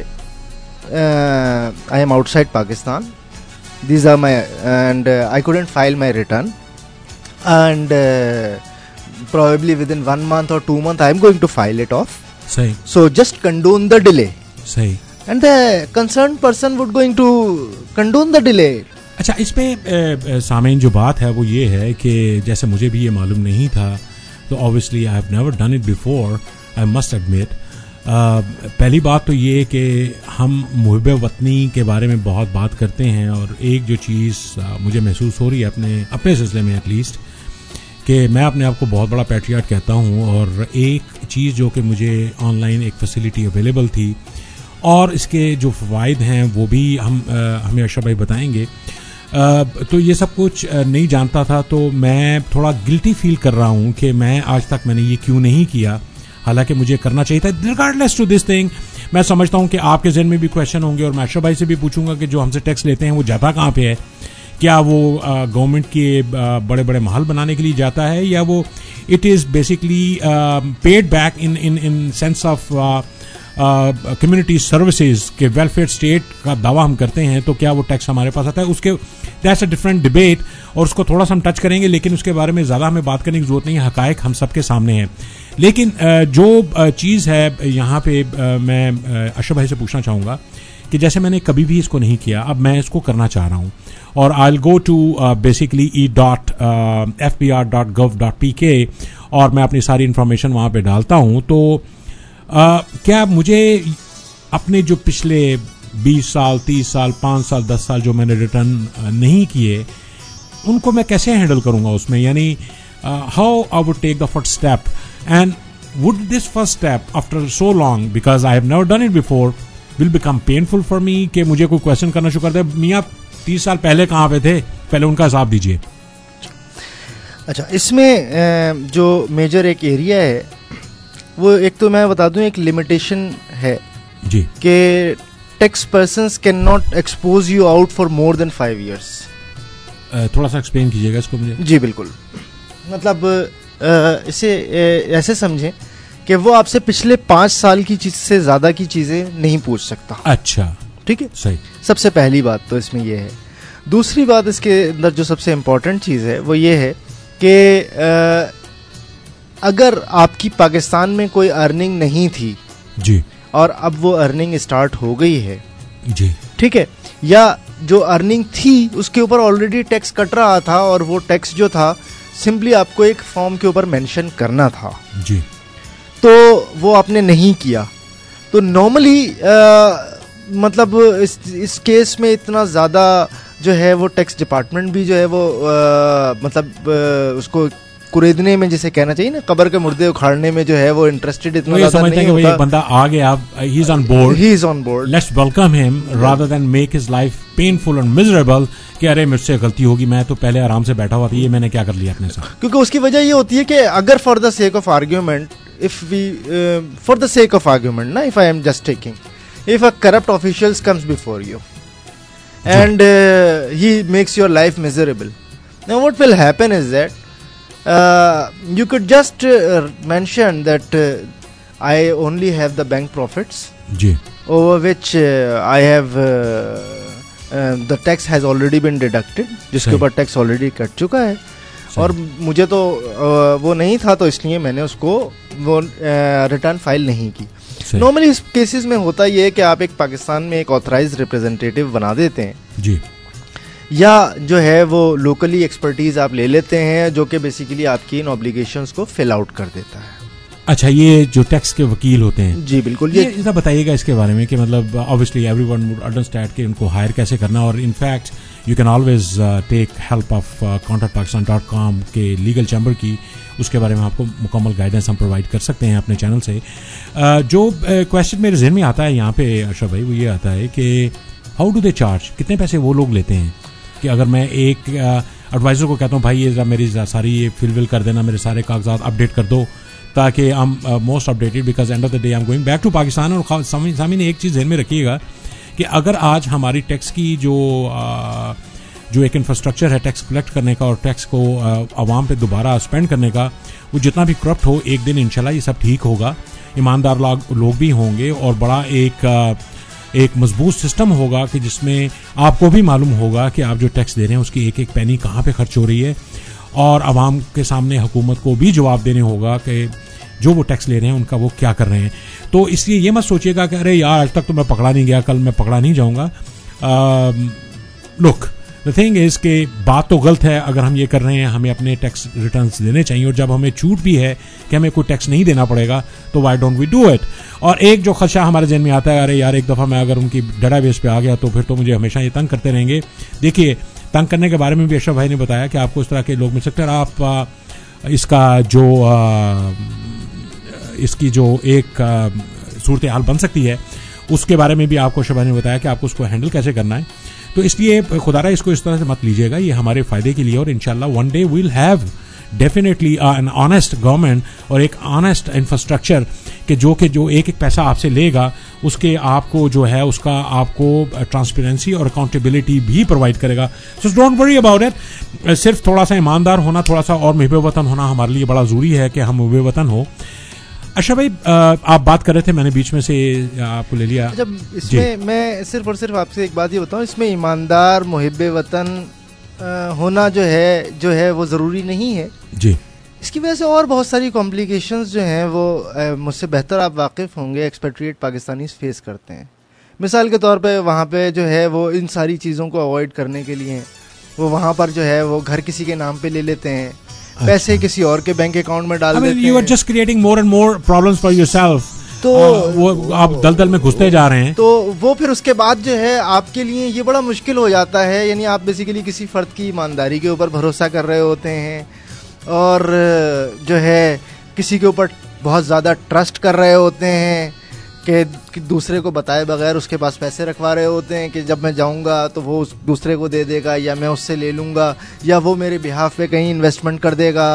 I am outside Pakistan, these are my and uh, I couldn't file my return, and uh, probably within one month or two month I am going to file it off. सही. So just condone the delay. सही. And the concerned person would going to condone the delay. अच्छा, इस पे सामीन जो बात है वो ये है कि जैसे मुझे भी ये मालूम नहीं था, तो obviously I have never done it before, I must admit. Uh, पहली बात तो ये कि हम मुहिब वतनी के बारे में बहुत बात करते हैं, और एक जो चीज़ uh, मुझे महसूस हो रही है अपने अपने सिलसिले में एटलीस्ट, कि मैं अपने आप को बहुत बड़ा पैट्रियट कहता हूँ, और एक चीज़ जो कि मुझे ऑनलाइन एक फैसिलिटी अवेलेबल थी और इसके जो फ़वाइद हैं वो भी हम uh, हमें अशरफ भाई बताएंगे. uh, तो ये सब कुछ uh, नहीं जानता था, तो मैं थोड़ा गिल्टी फील कर रहा हूँ कि मैं आज तक मैंने ये क्यों नहीं किया, हालांकि मुझे करना चाहिए था. रिगार्डलेस टू दिस थिंग, मैं समझता हूं कि आपके ज़हन में भी क्वेश्चन होंगे, और मैं अशरफ भाई से भी पूछूंगा कि जो हमसे टैक्स लेते हैं वो जाता कहाँ पे है. क्या वो गवर्नमेंट के बड़े बड़े महल बनाने के लिए जाता है, या वो it is basically paid back in in in sense of community services के वेलफेयर स्टेट का दावा हम करते हैं, तो क्या वो टैक्स हमारे पास आता है? उसके दैट्स अ डिफरेंट डिबेट, और उसको थोड़ा सा हम टच करेंगे, लेकिन उसके बारे में ज़्यादा हमें बात करने की जरूरत नहीं है. हकायक हम सबके सामने हैं. लेकिन जो चीज़ है यहाँ पे मैं अशरफ भाई से पूछना चाहूँगा कि जैसे मैंने कभी भी इसको नहीं किया, अब मैं इसको करना चाह रहा हूँ, और I will go to basically E dot F B R dot gov dot P K, और मैं अपनी सारी इन्फॉर्मेशन वहाँ पे डालता हूँ. तो Uh, क्या मुझे अपने जो पिछले बीस साल, तीस साल, पाँच साल, दस साल जो मैंने रिटर्न uh, नहीं किए, उनको मैं कैसे हैंडल करूंगा उसमें? यानी how I would take the first step, and would this first step after so long, because I have never done it before, will become painful for me, कि मुझे कोई क्वेश्चन करना शुरू कर दे, मियाँ तीस साल पहले कहाँ पे थे, पहले उनका हिसाब दीजिए. अच्छा, इसमें जो मेजर एक एरिया है वो एक तो मैं बता दूं, एक लिमिटेशन है जी कि tax persons can not expose you out for more than five years. थोड़ा सा एक्सप्लेन कीजिएगा इसको मुझे. जी बिल्कुल. मतलब इसे ऐसे समझें कि वो आपसे पिछले पाँच साल की चीज से ज्यादा की चीजें नहीं पूछ सकता. अच्छा, ठीक है. सही. सबसे पहली बात तो इसमें ये है. दूसरी बात इसके अंदर जो सबसे इम्पोर्टेंट चीज है वो ये है कि अगर आपकी पाकिस्तान में कोई अर्निंग नहीं थी जी, और अब वो अर्निंग स्टार्ट हो गई है जी, ठीक है, या जो अर्निंग थी उसके ऊपर ऑलरेडी टैक्स कट रहा था, और वो टैक्स जो था सिंपली आपको एक फॉर्म के ऊपर मेंशन करना था जी, तो वो आपने नहीं किया, तो नॉर्मली मतलब इस इस केस में इतना ज़्यादा जो है वो टैक्स डिपार्टमेंट भी जो है वो आ, मतलब आ, उसको कुरेदने में, जिसे कहना चाहिए ना, कब्र के मुर्दे उखाड़ने में जो है वो इंटरेस्टेड इतना ज्यादा नहीं होता. ये बंदा आ गया, he is on board, he is on board, let's welcome him rather than make his life painful and miserable कि अरे मुझसे गलती होगी, मैं तो पहले आराम से बैठा हुआ था, ये मैंने क्या कर लिया अपने साथ. क्योंकि उसकी वजह ये होती है कि अगर for the sake of argument, if we for the sake of argument ना, if I am just taking, if a corrupt officials comes before you and he makes your life miserable, now what will happen is that you could just mention that I only have the bank profits जी, over which uh, I have uh, uh, the tax has already been deducted, जिसके ऊपर टैक्स ऑलरेडी कट चुका है और मुझे तो uh, वो नहीं था, तो इसलिए मैंने उसको वो रिटर्न uh, फाइल नहीं की. नॉर्मली इस केसेस में होता ये है कि आप एक पाकिस्तान में एक ऑथराइज्ड रिप्रेजेंटेटिव बना देते हैं जी, या जो है वो लोकली एक्सपर्टीज आप ले लेते हैं जो कि बेसिकली आपकी इन ऑब्लिगेशंस को फिल आउट कर देता है. अच्छा, ये जो टैक्स के वकील होते हैं, जी बिल्कुल, ये इतना बताइएगा इसके बारे में कि मतलब ऑब्वियसली एवरीवन वुड अंडरस्टैंड कि उनको हायर कैसे करना, और in fact you can always take help of contact Pakistan dot com के लीगल चैम्बर की, उसके बारे में आपको मुकम्मल गाइडेंस हम प्रोवाइड कर सकते हैं अपने चैनल से. uh, जो क्वेश्चन uh, मेरे जहन में आता है यहाँ पे अशरफ भाई, वो ये आता है कि हाउ डू दे चार्ज, कितने पैसे वो लोग लेते हैं कि अगर मैं एक एडवाइजर uh, को कहता हूँ भाई ये मेरी सारी ये फिल विल कर देना, मेरे सारे कागजात अपडेट कर दो ताकि I am most updated, because end of the day I am going back to Pakistan. और सामी ने एक चीज़ ध्यान में रखिएगा कि अगर आज हमारी टैक्स की जो uh, जो एक इंफ्रास्ट्रक्चर है टैक्स कलेक्ट करने का और टैक्स को आवाम पे दोबारा स्पेंड करने का, वो जितना भी करप्ट हो, एक दिन इंशाल्लाह ये सब ठीक होगा, ईमानदार लोग भी होंगे और बड़ा एक एक मजबूत सिस्टम होगा कि जिसमें आपको भी मालूम होगा कि आप जो टैक्स दे रहे हैं उसकी एक एक पैनी कहाँ पे खर्च हो रही है, और आवाम के सामने हुकूमत को भी जवाब देने होगा कि जो वो टैक्स ले रहे हैं उनका वो क्या कर रहे हैं. तो इसलिए ये मत सोचिएगा कि अरे यार आज तक तो मैं पकड़ा नहीं गया, कल मैं पकड़ा नहीं जाऊंगा. लुक, द थिंग इज कि बात तो गलत है अगर हम ये कर रहे हैं, हमें अपने टैक्स रिटर्न्स देने चाहिए, और जब हमें छूट भी है कि हमें कोई टैक्स नहीं देना पड़ेगा तो why don't we do it. और एक जो खदशा हमारे जहन में आता है, अरे यार एक दफ़ा मैं अगर उनकी डेटाबेस पे आ गया तो फिर तो मुझे हमेशा ये तंग करते रहेंगे. देखिए, तंग करने के बारे में भी अशरफ भाई ने बताया कि आपको इस तरह के लोग मिल सकते हैं. आप आ, इसका जो आ, इसकी जो एक सूरत हाल बन सकती है उसके बारे में भी आपको अशरफ भाई ने बताया कि आपको उसको हैंडल कैसे करना है. तो इसलिए खुदारा इसको इस तरह से मत लीजिएगा, ये हमारे फायदे के लिए, और इंशाल्लाह one day we'll have definitely an honest government और एक ऑनेस्ट इंफ्रास्ट्रक्चर कि जो कि जो एक एक पैसा आपसे लेगा उसके आपको जो है उसका आपको ट्रांसपेरेंसी और अकाउंटेबिलिटी भी प्रोवाइड करेगा. So don't worry about it. सिर्फ थोड़ा सा ईमानदार होना, थोड़ा सा और मुहिब वतन होना हमारे लिए बड़ा ज़रूरी है कि हम मुहिब वतन हो. अच्छा भाई, आप बात कर रहे थे, मैंने बीच में से आपको ले लिया. जब इसमें मैं सिर्फ और सिर्फ आपसे एक बात ये बताऊं, इसमें ईमानदार मुहिब वतन होना जो है जो है वो ज़रूरी नहीं है जी. इसकी वजह से और बहुत सारी कॉम्प्लिकेशंस जो हैं वो मुझसे बेहतर आप वाकिफ़ होंगे एक्सपेट्रिएट पाकिस्तानी फेस करते हैं. मिसाल के तौर पे वहाँ पे जो है वो इन सारी चीज़ों को अवॉइड करने के लिए वो वहाँ पर जो है वो घर किसी के नाम पे ले लेते हैं, पैसे किसी और के बैंक अकाउंट में डाल देते हैं. You are just creating more and more problems for yourself. तो वो आप दलदल में घुसते जा रहे हैं. तो वो फिर उसके बाद जो है आपके लिए ये बड़ा मुश्किल हो जाता है. यानी आप बेसिकली किसी फर्द की ईमानदारी के ऊपर भरोसा कर रहे होते हैं और जो है किसी के ऊपर बहुत ज़्यादा ट्रस्ट कर रहे होते हैं कि, कि दूसरे को बताए बगैर उसके पास पैसे रखवा रहे होते हैं कि जब मैं जाऊंगा तो वो उस दूसरे को दे देगा या मैं उससे ले लूँगा या वो मेरे बिहाफ पे कहीं इन्वेस्टमेंट कर देगा.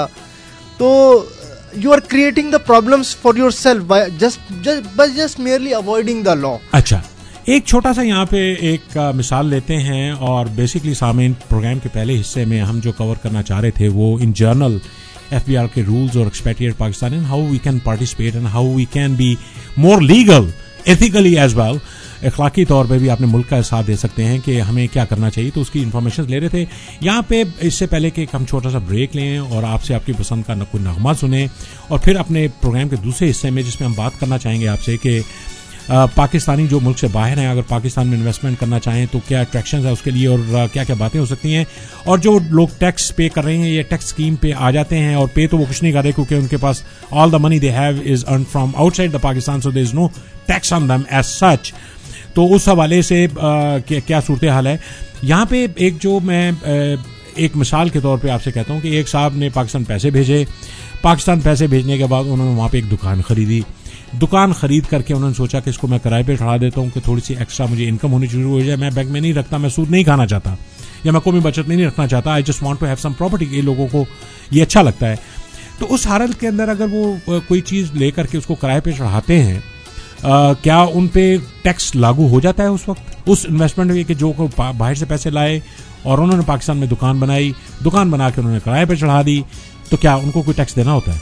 तो you are creating the problems for yourself by just just by just merely avoiding the law. अच्छा, एक छोटा सा यहाँ पे एक आ, मिसाल लेते हैं और बेसिकली सामने प्रोग्राम के पहले हिस्से में हम जो कवर करना चाह रहे थे वो in general F B R के रूल्स और expatriate Pakistan and how we can participate and how we can be more legal ethically as well. अखलाकी तौर पे भी अपने मुल्क का साथ दे सकते हैं कि हमें क्या करना चाहिए, तो उसकी इन्फॉर्मेशन ले रहे थे यहाँ पे. इससे पहले कि हम छोटा सा ब्रेक लें और आपसे आपकी पसंद का कोई नगमा सुने और फिर अपने प्रोग्राम के दूसरे हिस्से में जिसमें हम बात करना चाहेंगे आपसे कि पाकिस्तानी जो मुल्क से बाहर हैं अगर पाकिस्तान में इन्वेस्टमेंट करना चाहें तो क्या अट्रैक्शन है उसके लिए और क्या क्या बातें हो सकती हैं. और जो लोग टैक्स पे कर रहे हैं ये टैक्स स्कीम पे आ जाते हैं और पे तो वो कुछ नहीं कर रहे क्योंकि उनके पास all the money they have is earn from outside the Pakistan, so there is no tax on them as such. तो उस हवाले से आ, क्या, क्या सूरत हाल है यहाँ पे. एक जो मैं आ, एक मिसाल के तौर पे आपसे कहता हूँ कि एक साहब ने पाकिस्तान पैसे भेजे. पाकिस्तान पैसे भेजने के बाद उन्होंने वहाँ पे एक दुकान खरीदी. दुकान खरीद करके उन्होंने सोचा कि इसको मैं किराए पे चढ़ा देता हूँ कि थोड़ी सी एक्स्ट्रा मुझे इनकम होनी शुरू हो जाए. मैं बैंक में नहीं रखता, मैं सूद नहीं खाना चाहता या मैं कोई बचत नहीं रखना चाहता. I just want to have some property. ये लोगों को ये अच्छा लगता है. तो उस हालत के अंदर अगर वो कोई चीज़ लेकर के उसको किराए पे चढ़ाते हैं, Uh, क्या उन पे टैक्स लागू हो जाता है उस वक्त उस इन्वेस्टमेंट में कि जो बाहर से पैसे लाए और उन्होंने पाकिस्तान में दुकान बनाई, दुकान बना के उन्होंने किराए पे चढ़ा दी. तो क्या उनको कोई टैक्स देना होता है?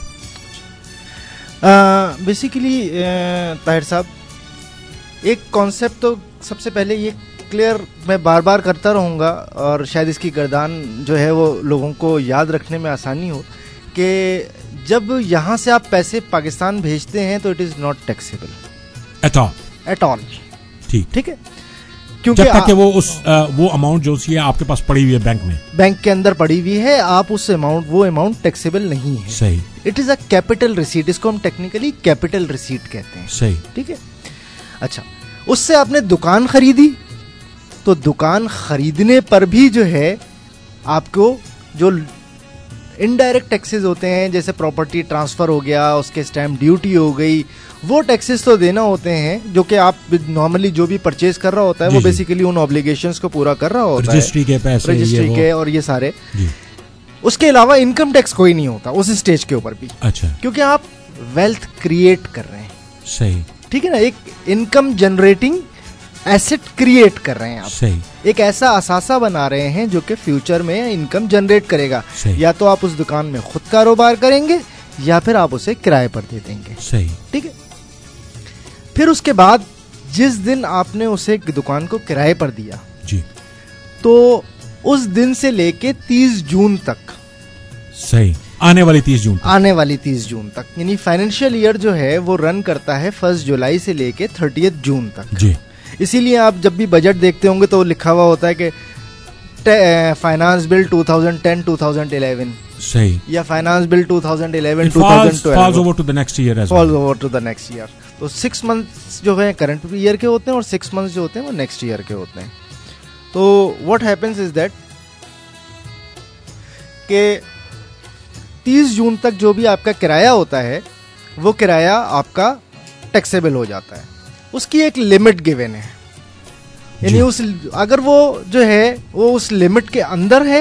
बेसिकली ताहिर साहब, एक कॉन्सेप्ट तो सबसे पहले ये क्लियर मैं बार बार करता रहूँगा और शायद इसकी गर्दान जो है वो लोगों को याद रखने में आसानी हो कि जब यहाँ से आप पैसे पाकिस्तान भेजते हैं तो it is not taxable at all at all ठीक ठीक है, क्योंकि जब तक कि वो उस आ, वो अमाउंट जो सी है आपके पास पड़ी हुई है बैंक में, बैंक के अंदर पड़ी हुई है, आप उस अमाउंट वो अमाउंट टैक्सेबल नहीं है। सही। It is a capital receipt, इसको हम टेक्निकली कैपिटल रिसीट कहते हैं। सही। ठीक है। अच्छा, उससे आपने दुकान खरीदी तो दुकान खरीदने पर भी जो है आपको जो इनडायरेक्ट टैक्सेस होते हैं, जैसे प्रॉपर्टी ट्रांसफर हो गया, उसके स्टैम्प ड्यूटी हो गई, वो टैक्सेस तो देना होते हैं जो कि आप नॉर्मली जो भी परचेज कर रहा होता है वो बेसिकली उन ऑब्लिगेशंस को पूरा कर रहा होता है, रजिस्ट्री के पैसे, रजिस्ट्री के और ये सारे। उसके अलावा इनकम टैक्स कोई नहीं होता उस स्टेज के ऊपर भी। अच्छा। क्योंकि आप वेल्थ क्रिएट कर रहे हैं। सही। ठीक है ना, एक इनकम जनरेटिंग एसेट क्रिएट कर रहे हैं आप। सही। एक ऐसा असासा बना रहे हैं जो कि फ्यूचर में इनकम जनरेट करेगा। या तो आप उस दुकान में खुद कारोबार करेंगे या फिर आप उसे किराए पर दे देंगे। सही। ठीक है। फिर उसके बाद जिस दिन आपने उसे दुकान को किराए पर दिया जी, तो उस दिन से लेके तीस जून तक, सही, आने वाली तीस जून तक, आने वाली तीस जून तक, यानी फाइनेंशियल ईयर जो है वो रन करता है फर्स्ट जुलाई से लेके थर्टियथ जून तक जी। इसीलिए आप जब भी बजट देखते होंगे तो लिखा हुआ होता है कि finance bill twenty ten twenty eleven. सही। या finance bill twenty eleven twenty twelve falls over to the next year as falls over to the next year. तो सिक्स मंथ्स जो है करंट ईयर के होते हैं और सिक्स मंथ्स जो होते हैं वो नेक्स्ट ईयर के होते हैं। तो व्हाट हैपेंस इज दैट कि तीस जून तक जो भी आपका किराया होता है वो किराया आपका टैक्सेबल हो जाता है। उसकी एक लिमिट गिवन है, यानी उस अगर वो जो है वो उस लिमिट के अंदर है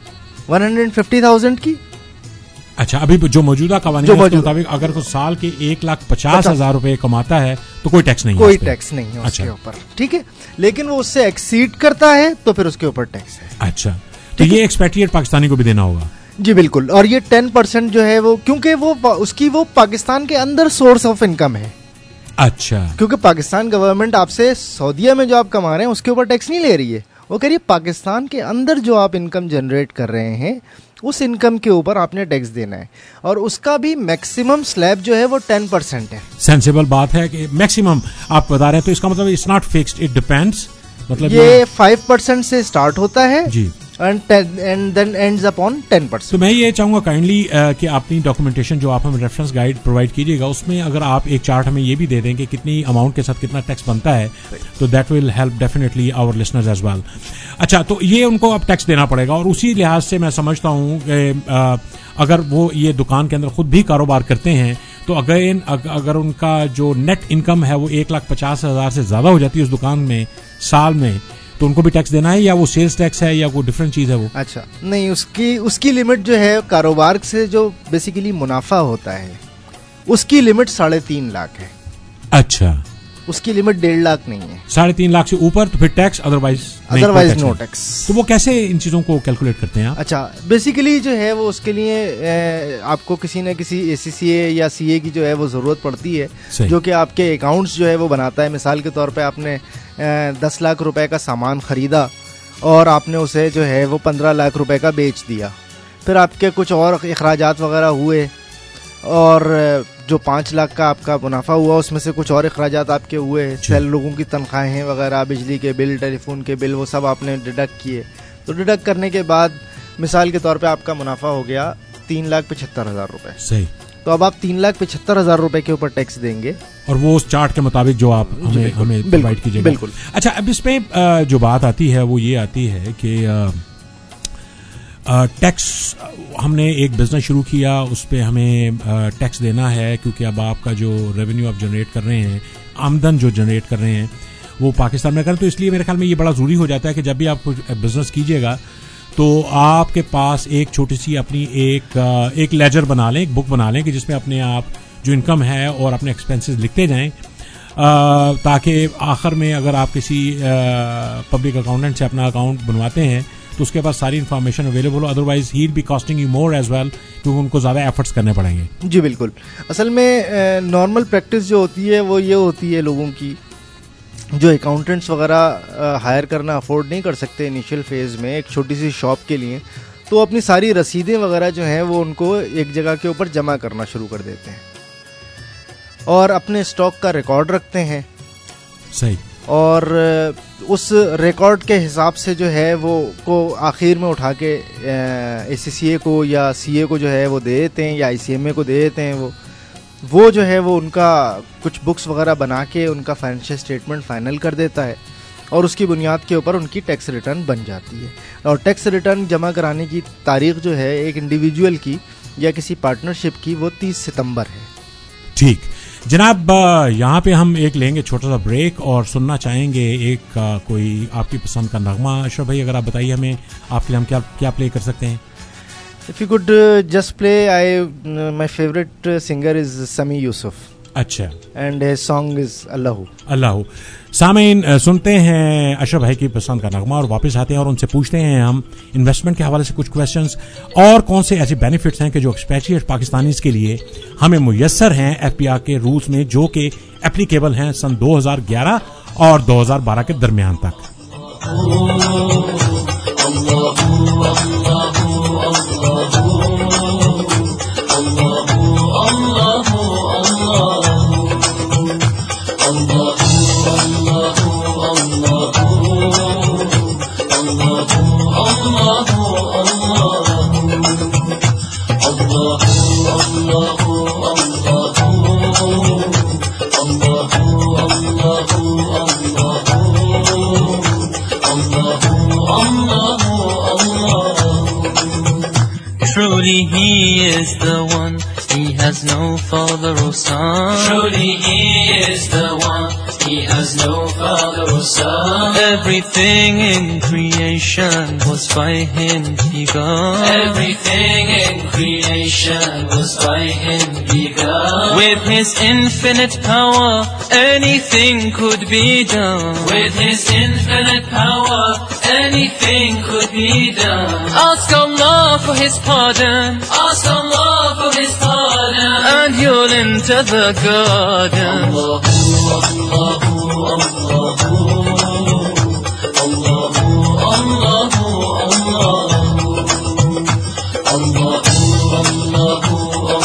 वन हंड्रेड फिफ्टी थाउजेंड की। अच्छा, अभी जो मौजूदा कानून के मुताबिक अगर वो साल के एक लाख पचास हजार रुपए कमाता है तो कोई टैक्स नहीं, कोई टैक्स नहीं है उसके ऊपर। ठीक है। लेकिन वो उससे एक्सीड करता है तो फिर उसके ऊपर टैक्स है। अच्छा, तो ये एक्सपेट्रिएट पाकिस्तानी को भी देना होगा? जी बिल्कुल। और ये टेन परसेंट जो है वो क्योंकि वो उसकी वो पाकिस्तान के अंदर सोर्स ऑफ इनकम है। अच्छा। क्योंकि पाकिस्तान गवर्नमेंट आपसे सऊदीया में जो आप कमा रहे हैं उसके ऊपर टैक्स नहीं ले रही है, वो कह रही है पाकिस्तान के अंदर जो आप इनकम जनरेट कर रहे हैं उस इनकम के ऊपर आपने टैक्स देना है। और उसका भी मैक्सिमम स्लैब जो है वो टेन परसेंट है। सेंसिबल बात है कि मैक्सिमम आप बता रहे हैं, तो इसका मतलब it's not fixed, it depends. मतलब ये फाइव परसेंट से स्टार्ट होता है जी, and and then ends upon ten percent. तो मैं ये चाहूंगा काइंडली कि अपनी डॉक्यूमेंटेशन जो आप हमें रेफरेंस गाइड प्रोवाइड कीजिएगा उसमें अगर आप एक चार्ट हमें ये भी दे दें कि कितनी अमाउंट के साथ कितना टैक्स बनता है, तो that will help definitely our listeners as well. अच्छा, तो ये उनको अब टैक्स देना पड़ेगा और उसी लिहाज से मैं समझता हूँ कि अगर वो ये दुकान के अंदर खुद भी कारोबार करते हैं तो अगेन अगर उनका जो नेट इनकम है वो एक लाख पचास हजार से ज्यादा हो जाती है उस दुकान में साल में, तो उनको भी टैक्स देना है या वो सेल्स टैक्स है या वो डिफरेंट चीज है वो? अच्छा नहीं, उसकी उसकी लिमिट जो है कारोबार से जो बेसिकली मुनाफा होता है उसकी लिमिट साढ़े तीन लाख है। अच्छा, उसकी लिमिट डेढ़ लाख नहीं है। साढ़े तीन लाख से ऊपर तो फिर tax, otherwise otherwise no tax. तो वो कैसे इन चीजों को कैलकुलेट करते हैं आप? अच्छा, बेसिकली जो है वो उसके लिए ए, आपको किसी न किसी एसीसीए या सीए की जो है वो जरूरत पड़ती है, जो कि आपके अकाउंट्स जो है वो बनाता है। मिसाल के तौर पे आपने ए, दस लाख रुपए का सामान खरीदा और आपने उसे जो है वो पंद्रह लाख रुपए का बेच दिया, फिर आपके कुछ और अखराजात वगैरह हुए और जो पाँच लाख का आपका मुनाफा हुआ उसमें से कुछ और अखराजात आपके हुए, सेल लोगों की तनख्वाहें वगैरह, बिजली के बिल, टेलीफोन के बिल, वो सब आपने डिडक्ट किए। तो डिडक्ट करने के बाद मिसाल के तौर पे आपका मुनाफा हो गया तीन लाख पचहत्तर हजार रुपए। सही। तो अब आप तीन लाख पचहत्तर हजार रुपए के ऊपर टैक्स देंगे और वो उस चार्ट के मुताबिक जो आप हमें हमें प्रोवाइड कीजिएगा। बिल्कुल। अच्छा, अब इसमें जो बात आती है वो ये आती है कि टैक्स हमने एक बिजनेस शुरू किया, उस पर हमें टैक्स देना है क्योंकि अब आपका जो रेवेन्यू आप जनरेट कर रहे हैं, आमदन जो जनरेट कर रहे हैं वो पाकिस्तान में करें। तो इसलिए मेरे ख्याल में ये बड़ा ज़रूरी हो जाता है कि जब भी आप बिजनेस कीजिएगा तो आपके पास एक छोटी सी अपनी एक एक लेजर बना लें, एक बुक बना लें कि जिसमें अपने आप जो इनकम है और अपने एक्सपेंसेस लिखते जाएं, ताकि आखिर में अगर आप किसी पब्लिक अकाउंटेंट से अपना अकाउंट बनवाते हैं तो उसके पास सारी इन्फॉर्मेशन अवेलेबल हो, otherwise he be costing you more as well, क्योंकि उनको ज़्यादा एफर्ट्स करने पड़ेंगे। जी बिल्कुल। असल में नॉर्मल प्रैक्टिस जो होती है वो ये होती है, लोगों की जो अकाउंटेंट्स वगैरह हायर करना अफोर्ड नहीं कर सकते इनिशियल फेज़ में एक छोटी सी शॉप के लिए, तो अपनी सारी रसीदें वगैरह जो हैं वो उनको एक जगह के ऊपर जमा करना शुरू कर देते हैं और अपने स्टॉक का रिकॉर्ड रखते हैं। सही। और उस रिकॉर्ड के हिसाब से जो है वो को आखिर में उठा के एसीसीए को या सीए को जो है वो दे देते हैं, या आईसीएमए को दे देते हैं। वो वो जो है वो उनका कुछ बुक्स वगैरह बना के उनका फाइनेंशियल स्टेटमेंट फाइनल कर देता है और उसकी बुनियाद के ऊपर उनकी टैक्स रिटर्न बन जाती है। और टैक्स रिटर्न जमा कराने की तारीख जो है एक इंडिविजुअल की या किसी पार्टनरशिप की वो तीस सितंबर है। ठीक जनाब, यहाँ पे हम एक लेंगे छोटा सा ब्रेक और सुनना चाहेंगे एक आ, कोई आपकी पसंद का नगमा। अशरफ भाई अगर आप बताइए हमें, आपके लिए हम क्या क्या प्ले कर सकते हैं? If you could uh, just play, I uh, my favorite uh, singer is Sami Yusuf. अच्छा। And his song is Allahu. अल्लाह। सामीन सुनते हैं अशरफ भाई की पसंद का नगमा और वापस आते हैं और उनसे पूछते हैं हम इन्वेस्टमेंट के हवाले से कुछ क्वेश्चंस और कौन से ऐसे बेनिफिट्स हैं कि जो एक्सपेट्रिएट पाकिस्तानीज के लिए हमें मुयस्सर हैं एफपीआर के रूल्स में, जो कि एप्लीकेबल हैं सन दो हज़ार ग्यारह और दो हज़ार बारह के दरमियान तक। Truly he is the one, he has no father or son. Truly he is the one, he has no father or son. Everything in creation was by him begun. Everything in creation was by him begun. With his infinite power, anything could be done. With his infinite power, anything could be done. Ask Allah for his pardon. Ask Allah for his pardon. And you'll enter the garden. Allahu, Allahu, Allahu, Allahu, Allahu, Allahu, Allahu,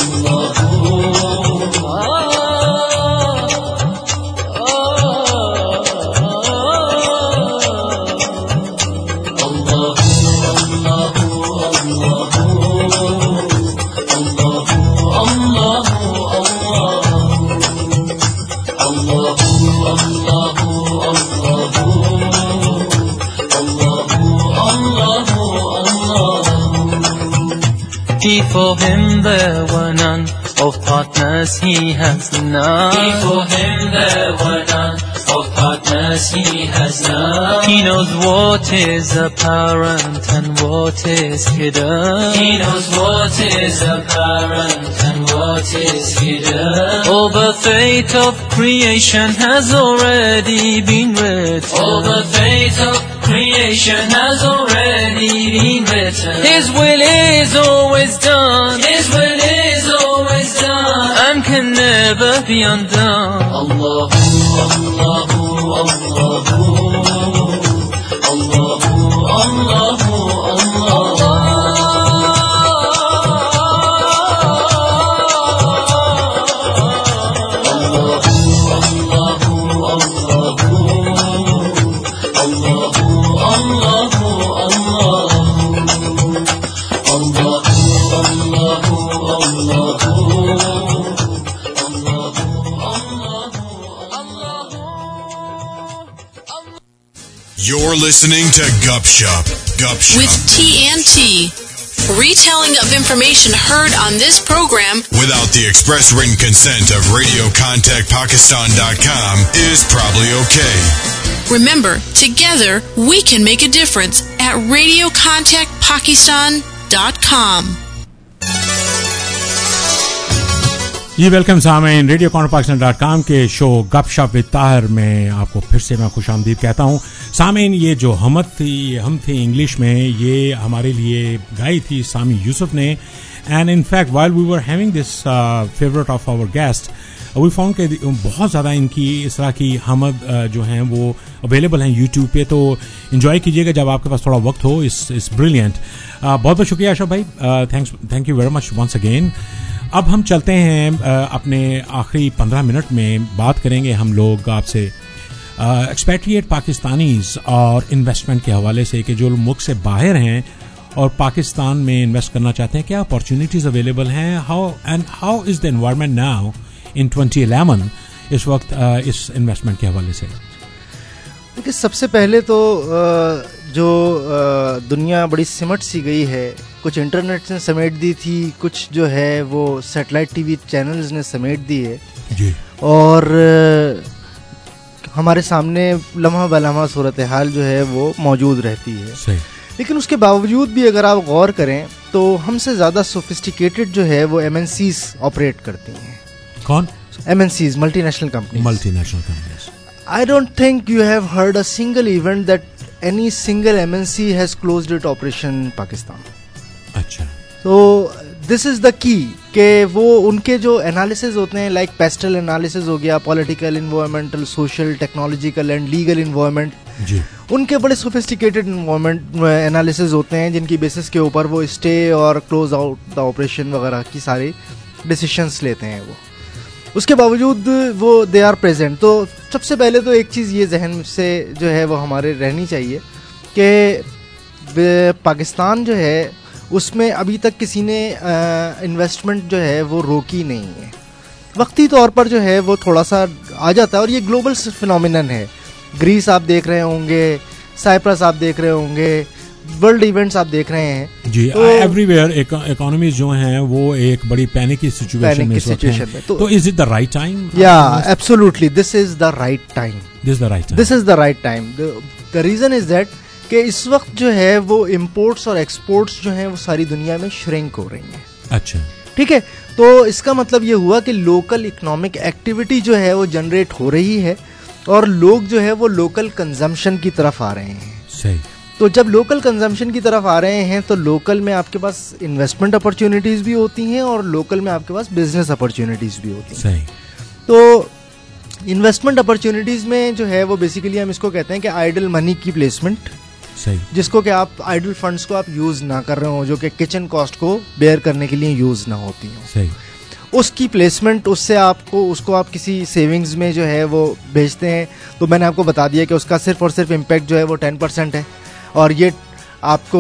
For him there were none, of partners he has none. For him there were none, of partners he has none. He knows what is apparent and what is hidden. He knows what is apparent and what is hidden. All the fate of creation has already been written. All the fate of creation has already been written. His will is always done. His will is always done and can never be undone. Allahu, Allahu, Allahu, Allahu, Allahu, Allahu. You're listening to Gupshup. Gupshup. With T N T. Retelling of information heard on this program without the express written consent of radio contact pakistan dot com is probably okay. Remember, together we can make a difference at radio contact pakistan dot com. जी welcome Sameen, radio corner Pakistan dot com के शो गपशप विद ताहिर में आपको फिर से मैं खुश आमदीद कहता हूँ। सामीन, ये जो हमद थी, हम थे इंग्लिश में, ये हमारे लिए गाई थी सामी यूसुफ ने। And in fact while we were having this favourite of our guest, we found के बहुत ज़्यादा इनकी इस तरह की हमद uh, जो हैं वो अवेलेबल हैं यूट्यूब पे, तो इन्जॉय कीजिएगा जब आपके पास थोड़ा वक्त हो। इस इस ब्रिलियंट, बहुत बहुत शुक्रिया अशरफ भाई, thanks thank you very much once again. अब हम चलते हैं uh, अपने आखिरी पंद्रह मिनट में बात करेंगे हम लोग आपसे एक्सपेट्रिएट पाकिस्तानीज और इन्वेस्टमेंट के हवाले से कि जो मुल्क से बाहर हैं और पाकिस्तान में इन्वेस्ट करना चाहते हैं, क्या अपॉर्चुनिटीज अवेलेबल हैं, how and how is the environment now in twenty eleven इस वक्त uh, इस इन्वेस्टमेंट के हवाले से। देखिए, सबसे पहले तो जो दुनिया बड़ी सिमट सी गई है, कुछ इंटरनेट ने समेट दी थी, कुछ जो है वो सैटेलाइट टीवी चैनल्स ने समेट दी है जी। और हमारे सामने लम्हा बलम्हा सूरत हाल जो है वो मौजूद रहती है। सही। लेकिन उसके बावजूद भी अगर आप गौर करें तो हमसे ज़्यादा सोफिस्टिकेटेड जो है वो एम एन सीज ऑपरेट करती हैं। कौन? M N Cs, multinational companies. Multinational companies. I don't think you have heard a single event that any single M N C has closed its operation in Pakistan. अच्छा। So this is the key कि वो उनके जो एनालिसिस होते हैं, लाइक पेस्टल एनालिसिस हो गया, political, environmental, social, technological and legal environment, जी, उनके बड़े सोफिस्टिकेटेड इन्वायरमेंट एनालिसिस होते हैं जिनकी बेसिस के ऊपर वो स्टे और क्लोज आउट द ऑपरेशन वगैरह की सारी डिसीशंस लेते हैं। वो उसके बावजूद वो दे आर प्रेजेंट। तो सबसे पहले तो एक चीज़ ये जहन से जो है वो हमारे रहनी चाहिए कि पाकिस्तान जो है उसमें अभी तक किसी ने इन्वेस्टमेंट जो है वो रोकी नहीं है। वक्ती तौर पर जो है वो थोड़ा सा आ जाता है और ये ग्लोबल फिनोमिनन है। ग्रीस आप देख रहे होंगे, साइप्रस आप देख रहे होंगे, वर्ल्ड इवेंट्स आप देख रहे हैं जी। तो एवरीवेयर इकोनॉमीज जो हैं वो एक बड़ी पैनिक की सिचुएशन में सिचुएशन में तो is it the right time? या absolutely, this is the right time. This the right this is the right time. The reason is that कि इस वक्त जो है वो इम्पोर्ट्स और एक्सपोर्ट्स जो हैं वो सारी दुनिया में श्रिंक हो रही हैं। अच्छा, ठीक है। तो इसका मतलब ये हुआ कि लोकल इकोनॉमिक एक्टिविटी जो है वो जनरेट हो रही है और लोग जो है वो लोकल कंजम्पशन की तरफ आ रहे हैं। सही। तो जब लोकल कंजम्पशन की तरफ आ रहे हैं तो लोकल में आपके पास इन्वेस्टमेंट अपॉर्चुनिटीज भी होती हैं और लोकल में आपके पास बिजनेस अपॉर्चुनिटीज भी होती हैं। सही। तो इन्वेस्टमेंट अपॉर्चुनिटीज में जो है वो बेसिकली हम इसको कहते हैं कि आइडल मनी की प्लेसमेंट। सही। जिसको कि आप आइडल फंड्स को आप यूज ना कर रहे हो, जो कि किचन कॉस्ट को बेयर करने के लिए यूज ना होती हो। सही। उसकी प्लेसमेंट, उससे आपको उसको आप किसी सेविंग्स में जो है वो भेजते हैं। तो मैंने आपको बता दिया कि उसका सिर्फ और सिर्फ इम्पैक्ट जो है वो टेन परसेंट है और ये आपको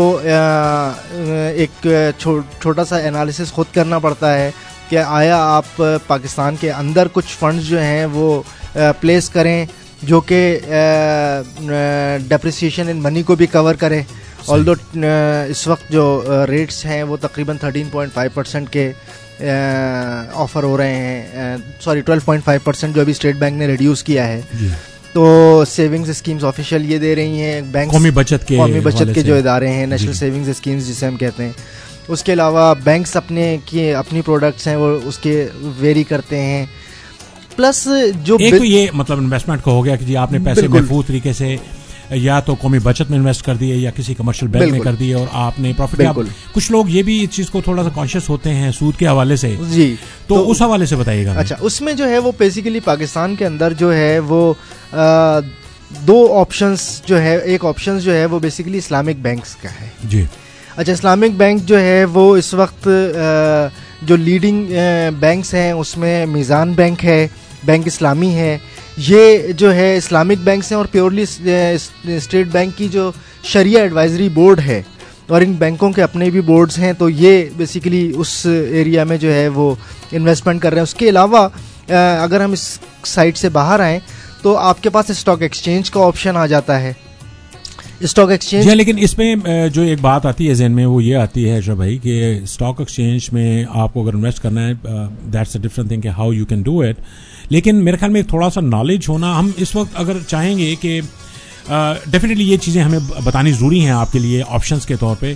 एक छो, छोटा सा एनालिसिस खुद करना पड़ता है कि आया आप पाकिस्तान के अंदर कुछ फंड्स जो हैं वो प्लेस करें जो कि डेप्रिसिएशन इन मनी को भी कवर करें। ऑल्दो इस वक्त जो रेट्स हैं वो तकरीबन थर्टीन पॉइंट फाइव परसेंट के ऑफर हो रहे हैं, sorry twelve point five percent जो अभी स्टेट बैंक ने रिड्यूस किया है। तो सेविंग्स स्कीम्स ऑफिशियल ये दे रही हैं, बैंक कौमी बचत के कौमी बचत के जो इदारे हैं, नेशनल सेविंग्स स्कीम्स जिसे हम कहते हैं। उसके अलावा बैंक्स अपने की अपनी प्रोडक्ट्स हैं वो उसके वेरी करते हैं। प्लस जो एक तो ये मतलब इन्वेस्टमेंट को हो गया कि जी आपने पैसे महफूज तरीके से या तो कौमी बचत में इन्वेस्ट कर दिए या किसी कमर्शियल बैंक में कर दिए और आपने प्रॉफिट। कुछ लोग ये भी इस चीज को थोड़ा सा कॉन्शियस होते हैं सूद के हवाले से जी, तो, तो उस हवाले से बताइएगा। अच्छा, उसमें जो है वो बेसिकली पाकिस्तान के अंदर जो है वो आ, दो ऑप्शंस जो है, एक ऑप्शन जो है वो बेसिकली इस्लामिक बैंक्स का है जी। अच्छा, इस्लामिक बैंक जो है वो इस वक्त आ, जो लीडिंग बैंक्स हैं उसमें मीज़ान बैंक है, बैंक इस्लामी है, ये जो है इस्लामिक बैंक्स हैं और प्योरली स्टेट बैंक की जो शरिया एडवाइजरी बोर्ड है और इन बैंकों के अपने भी बोर्ड्स हैं। तो ये बेसिकली उस एरिया में जो है वो इन्वेस्टमेंट कर रहे हैं। उसके अलावा अगर हम इस साइट से बाहर आएँ तो आपके पास स्टॉक एक्सचेंज का ऑप्शन आ जाता है। स्टॉक एक्सचेंज, लेकिन इसमें जो एक बात आती है जहन में वो ये आती है अशरफ भाई कि स्टॉक एक्सचेंज में आपको अगर इन्वेस्ट करना है दैट्स अ डिफरेंट थिंग कि how you can do it. लेकिन मेरे ख्याल में थोड़ा सा नॉलेज होना, हम इस वक्त अगर चाहेंगे कि डेफिनेटली ये चीज़ें हमें बतानी ज़रूरी हैं आपके लिए ऑप्शंस के तौर पे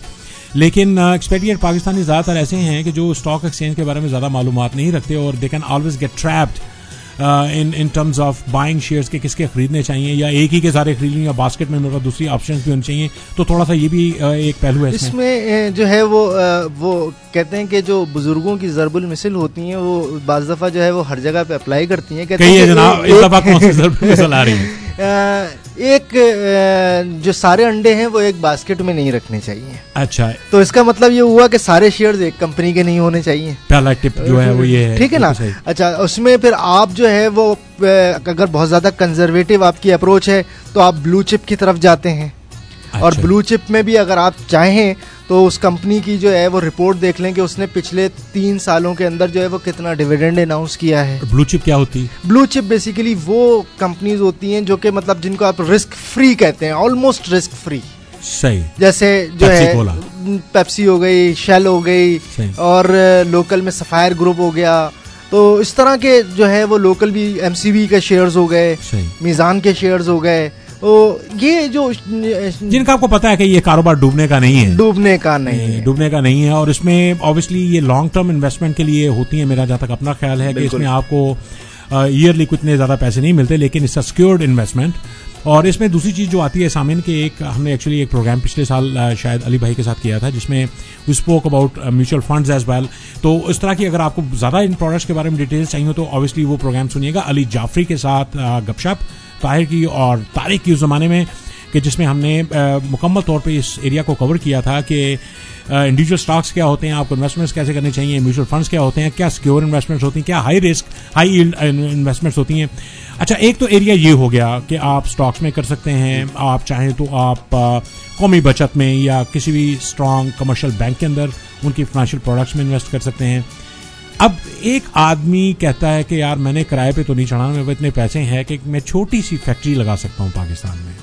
लेकिन एक्सपेडिएट पाकिस्तानी ज़्यादातर ऐसे हैं कि जो स्टॉक एक्सचेंज के बारे में ज़्यादा मालूमात नहीं रखते और they can always get trapped in in terms of buying shares के किसके खरीदने चाहिए या एक ही के सारे खरीद लूँ या बास्केट में मेरे पास दूसरी ऑप्शंस भी होनी चाहिए, तो थोड़ा सा ये भी uh, एक पहलू है इसमें। इसमें जो है वो वो कहते हैं कि जो बुजुर्गों की ज़रबुल मिसल होती हैं वो बाज़ दफ़ा जो है वो हर जगह पे अप्लाई करती हैं। कहते हैं जनाब इस दफ़ा कौन सी ज़रबुल मिसल आ रही है? एक जो सारे अंडे हैं वो एक बास्केट में नहीं रखने चाहिए। अच्छा, तो इसका मतलब ये हुआ कि सारे शेयर्स एक कंपनी के नहीं होने चाहिए। पहला टिप जो है वो ये है, ठीक है ना। अच्छा, उसमें फिर आप जो है वो अगर बहुत ज्यादा कंजर्वेटिव आपकी अप्रोच है तो आप ब्लू चिप की तरफ जाते हैं। अच्छा। और ब्लू चिप में भी अगर आप चाहें तो उस कंपनी की जो है वो रिपोर्ट देख लें कि उसने पिछले तीन सालों के अंदर जो है वो कितना डिविडेंड अनाउंस किया है। ब्लू चिप क्या होती है? ब्लू चिप बेसिकली वो कंपनीज होती हैं जो कि मतलब जिनको आप रिस्क फ्री कहते हैं, ऑलमोस्ट रिस्क फ्री। सही। जैसे जो है पेप्सी हो गई, शेल हो गई, और लोकल में सफायर ग्रुप हो गया। तो इस तरह के जो है वो लोकल भी एमसीबी के शेयर्स हो गए, मीजान के शेयर्स हो गए। तो ये जो जिनका आपको पता है कि ये कारोबार डूबने का नहीं है, डूबने का नहीं है, डूबने का नहीं है और इसमें ऑब्वियसली ये लॉन्ग टर्म इन्वेस्टमेंट के लिए होती है। मेरा जहाँ तक अपना ख्याल है कि इसमें आपको ईयरली uh, इतने ज्यादा पैसे नहीं मिलते, लेकिन इसका सिक्योर्ड इन्वेस्टमेंट। और इसमें दूसरी चीज जो आती है सामने के, एक हमने एक्चुअली एक प्रोग्राम पिछले साल uh, शायद अली भाई के साथ किया था जिसमें we spoke about mutual funds as well. तो इस तरह की अगर आपको ज्यादा इन प्रोडक्ट्स के बारे में डिटेल्स चाहिए तो ऑब्वियसली वो प्रोग्राम सुनिएगा अली जाफरी के साथ uh, गपशप ताहिर की और तारिक की उस जमाने में, कि जिसमें हमने आ, मुकम्मल तौर पे इस एरिया को कवर किया था कि इंडिविजुअल स्टॉक्स क्या होते हैं, आपको इन्वेस्टमेंट्स कैसे करने चाहिए, म्यूचुअल फंड्स क्या होते हैं, क्या सिक्योर इन्वेस्टमेंट्स होती हैं, क्या high risk high yield investments होती हैं। अच्छा, एक तो एरिया ये हो गया कि आप स्टॉक्स में कर सकते हैं, आप चाहें तो आप आ, कौमी बचत में या किसी भी स्ट्रॉन्ग कमर्शियल बैंक के अंदर उनकी फाइनेंशियल प्रोडक्ट्स में इन्वेस्ट कर सकते हैं। अब एक आदमी कहता है कि यार मैंने किराए पे तो नहीं चढ़ाना, मेरे पास इतने पैसे हैं कि मैं छोटी सी फैक्ट्री लगा सकता हूँ पाकिस्तान में,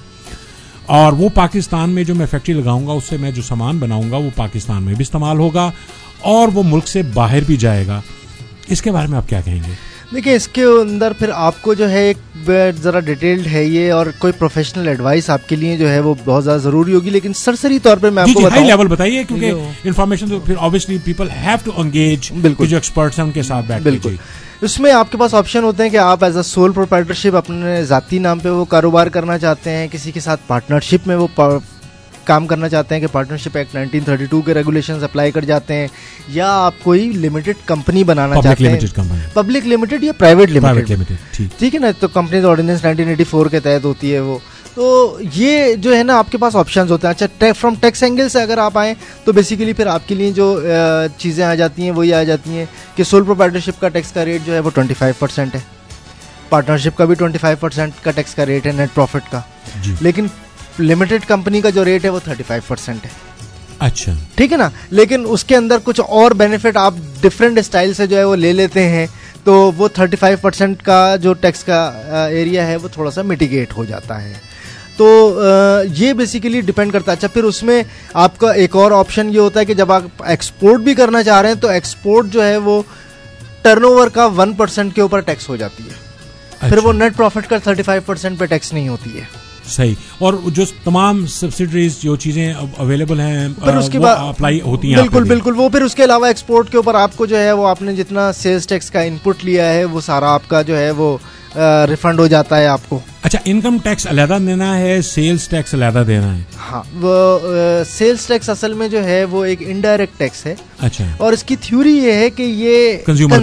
और वो पाकिस्तान में जो मैं फैक्ट्री लगाऊंगा उससे मैं जो सामान बनाऊंगा वो पाकिस्तान में भी इस्तेमाल होगा और वो मुल्क से बाहर भी जाएगा। इसके बारे में आप क्या कहेंगे? देखिए, इसके अंदर फिर आपको जो है एक ज़रा डिटेल्ड है ये, और कोई प्रोफेशनल एडवाइस आपके लिए जो है वो बहुत ज़्यादा ज़रूरी होगी, लेकिन सरसरी तौर पे मैं आपको बताऊं, हाई लेवल बताइए, क्योंकि इन्फॉर्मेशन तो फिर obviously people have to engage, जो एक्सपर्ट्स हैं उनके साथ बैठ। बिल्कुल, उसमें आपके पास ऑप्शन होते हैं कि आप एज अ सोल प्रोप्राइटरशिप अपने ज़ाती नाम पे वो कारोबार करना चाहते हैं, किसी के साथ पार्टनरशिप में वो काम करना चाहते हैं कि partnership act nineteen thirty two के रेगुलेशंस अप्लाई कर जाते हैं, या आप कोई लिमिटेड कंपनी बनाना चाहते हैं, पब्लिक लिमिटेड या प्राइवेट लिमिटेड, ठीक है ना। तो companies ordinance nineteen eighty four के तहत होती है वो। तो ये जो है ना आपके पास ऑप्शंस होते हैं। अच्छा, फ्रॉम टैक्स एंगल से अगर आप आएँ तो बेसिकली फिर आपके लिए जो चीज़ें आ जाती हैं वही आ जाती हैं कि सोल प्रोप्राइटरशिप का टैक्स का रेट जो है वो ट्वेंटी फाइव परसेंट है, पार्टनरशिप का भी ट्वेंटी फाइव परसेंट का टैक्स का रेट है नेट प्रॉफिट का, लेकिन लिमिटेड कंपनी का जो रेट है वो थर्टी फाइव परसेंट है। अच्छा, ठीक है ना। लेकिन उसके अंदर कुछ और बेनिफिट आप डिफरेंट स्टाइल से जो है वो ले लेते हैं, तो वो थर्टी फाइव परसेंट का जो टैक्स का एरिया है वो थोड़ा सा मिटिगेट हो जाता है। तो ये बेसिकली डिपेंड करता है। अच्छा, फिर उसमें आपका एक और ऑप्शन ये होता है कि जब आप एक्सपोर्ट भी करना चाह रहे हैं तो एक्सपोर्ट जो है वो टर्नओवर का वन परसेंट के ऊपर टैक्स हो जाती है। अच्छा। फिर वो नेट प्रॉफिट का थर्टी फाइव परसेंट पे टैक्स नहीं होती है। सही। और जो तमाम सब्सिडीज जो चीजें अवेलेबल हैं फिर उसके बाद अप्लाई होती हैं। बिल्कुल बिल्कुल। वो फिर उसके अलावा एक्सपोर्ट के ऊपर आपको जो है वो आपने जितना सेल्स टैक्स का इनपुट लिया है वो सारा आपका जो है वो रिफंड हो जाता है आपको। अच्छा, इनकम टैक्स अलहदा देना है, सेल्स टैक्स अलहदा देना है? हाँ, वो सेल्स टैक्स असल में जो है वो एक इनडायरेक्ट टैक्स है। अच्छा। और इसकी थ्योरी ये है कि ये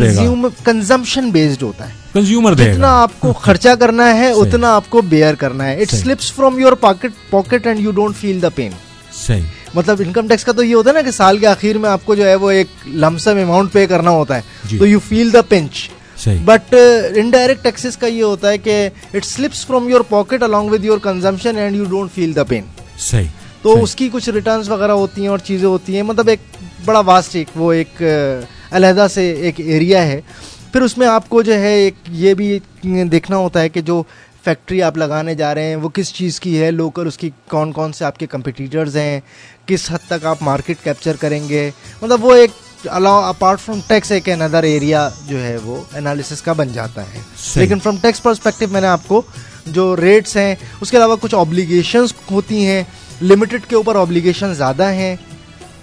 कंजम्पशन बेस्ड होता है, कंज्यूमर देगा। जितना आपको खर्चा करना है उतना आपको बेयर करना है। It slips from your pocket pocket and you don't feel the pain. सही। मतलब इनकम टैक्स का तो ये होता है ना कि साल के आखिर में आपको जो है वो एक लमसम अमाउंट पे करना होता है, तो you feel the pinch. But indirect taxes का ये होता है कि it slips from your pocket along with your consumption and you don't feel the pain. सही। तो सही। उसकी कुछ रिटर्न्स वगैरह होती हैं और चीजें होती हैं, मतलब एक बड़ा वास्ट एक वो एक अलहदा से एक एरिया है। फिर उसमें आपको जो है एक ये भी देखना होता है कि जो फैक्ट्री आप लगाने जा रहे हैं वो किस चीज़ की है, लोकल उसकी कौन कौन से आपके कंपटीटर्स हैं, किस हद तक आप मार्केट कैप्चर करेंगे। मतलब वो एक अलाउ अपार्ट फ्रॉम टैक्स एक अनदर एरिया जो है वो एनालिसिस का बन जाता है। लेकिन फ्रॉम टैक्स पर्सपेक्टिव मैंने आपको जो रेट्स हैं, उसके अलावा कुछ ऑब्लिगेशंस होती हैं, लिमिटेड के ऊपर ऑब्लिगेशन ज़्यादा हैं। ठीक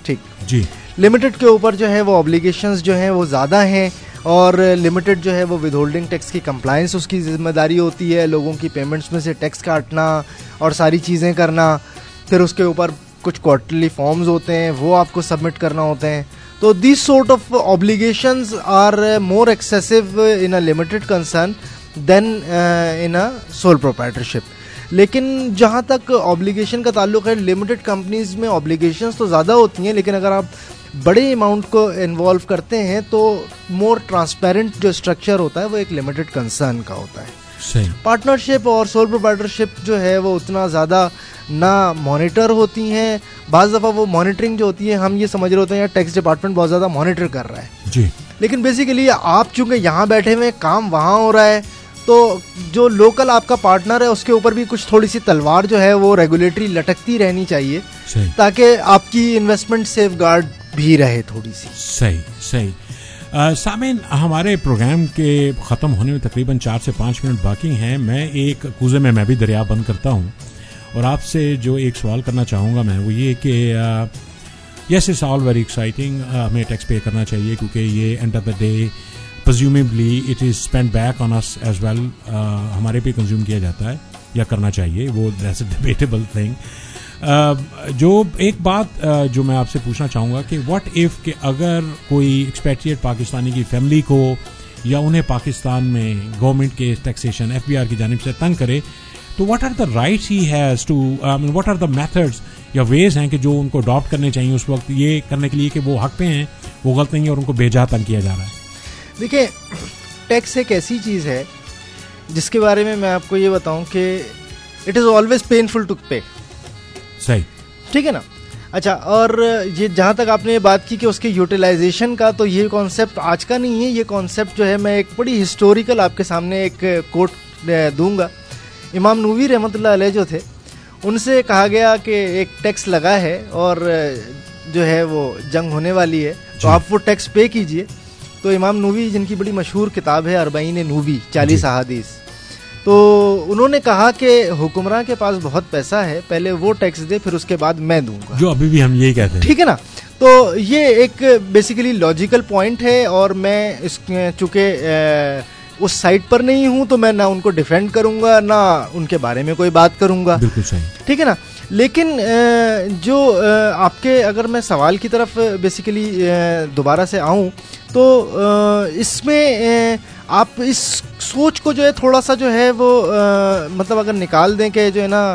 जी। लिमिटेड के ऊपर जो है वो ऑब्लिगेशंस जो हैं वो ज़्यादा हैं, और लिमिटेड जो है वो विद होल्डिंग टैक्स की कंप्लायंस उसकी जिम्मेदारी होती है, लोगों की पेमेंट्स में से टैक्स काटना और सारी चीज़ें करना, फिर उसके ऊपर कुछ क्वार्टरली फॉर्म्स होते हैं वो आपको सबमिट करना होते हैं। तो this sort of obligations are more excessive in a limited concern than in a sole proprietorship. लेकिन जहाँ तक ऑब्लिगेशन का ताल्लुक है, लिमिटेड कंपनीज में ऑब्लिगेशंस तो ज़्यादा होती हैं, लेकिन अगर आप बड़े अमाउंट को इन्वॉल्व करते हैं तो मोर ट्रांसपेरेंट जो स्ट्रक्चर होता है वो एक लिमिटेड कंसर्न का होता है। सही। पार्टनरशिप और सोल प्रोप्राइटरशिप जो है वो उतना ज़्यादा ना मॉनिटर होती हैं, बाज़ दफ़ा वो मॉनिटरिंग जो होती है हम ये समझ रहे होते हैं यार टैक्स डिपार्टमेंट बहुत ज़्यादा मॉनिटर कर रहा है जी, लेकिन बेसिकली आप चूँकि यहाँ बैठे हुए काम वहाँ हो रहा है, तो जो लोकल आपका पार्टनर है उसके ऊपर भी कुछ थोड़ी सी तलवार जो है वो रेगुलेटरी लटकती रहनी चाहिए, ताकि आपकी इन्वेस्टमेंट सेफगार्ड भी रहे थोड़ी सी। सही सही। सामीन, हमारे प्रोग्राम के ख़त्म होने में तकरीबन चार से पाँच मिनट बाकी हैं। मैं एक कूजे में मैं भी दरिया बंद करता हूँ और आपसे जो एक सवाल करना चाहूँगा मैं वो ये कि yes it's all very exciting, हमें टैक्स पे करना चाहिए क्योंकि ये end of the day presumably it is spend back on us as well, हमारे पे कंज्यूम किया जाता है या करना चाहिए, वो दैट्स अ डिबेटेबल थिंग। जो एक बात uh, जो मैं आपसे पूछना चाहूँगा कि व्हाट इफ़ कि अगर कोई एक्सपेट्रिएट पाकिस्तानी की फैमिली को या उन्हें पाकिस्तान में गवर्नमेंट के टैक्सेशन एफ बी आर की जानिब से तंग करे, तो what are the rights he has to, what are the methods या वेज हैं कि जो उनको अडॉप्ट करने चाहिए उस वक्त ये करने के लिए कि वो हक पे हैं, वो गलत नहीं है और उनको बेजा तंग किया जा रहा है। देखिए, टैक्स एक ऐसी चीज़ है जिसके बारे में मैं आपको ये बताऊं कि it is always painful to pay. सही, ठीक है ना। अच्छा, और ये जहाँ तक आपने ये बात की कि उसके यूटिलाइजेशन का, तो ये कॉन्सेप्ट आज का नहीं है, ये कॉन्सेप्ट जो है मैं एक बड़ी हिस्टोरिकल आपके सामने एक कोट दूंगा। इमाम नूवी रहमतुल्लाह अलैह जो थे, उनसे कहा गया कि एक टैक्स लगा है और जो है वो जंग होने वाली है, तो आप वो टैक्स पे कीजिए। तो इमाम नूवी, जिनकी बड़ी मशहूर किताब है अरबाईन नूवी, चालीस अहादीस, तो उन्होंने कहा कि हुक्मरान के पास बहुत पैसा है, पहले वो टैक्स दे फिर उसके बाद मैं दूंगा, जो अभी भी हम यही कहते हैं, ठीक है ना। तो ये एक बेसिकली लॉजिकल पॉइंट है, और मैं इस चूँकि उस साइड पर नहीं हूं तो मैं ना उनको डिफेंड करूंगा ना उनके बारे में कोई बात करूंगा, बिल्कुल सही, ठीक है ना। लेकिन जो आपके, अगर मैं सवाल की तरफ बेसिकली दोबारा से आऊं तो इसमें आप इस सोच को जो है थोड़ा सा जो है वो मतलब अगर निकाल दें कि जो है ना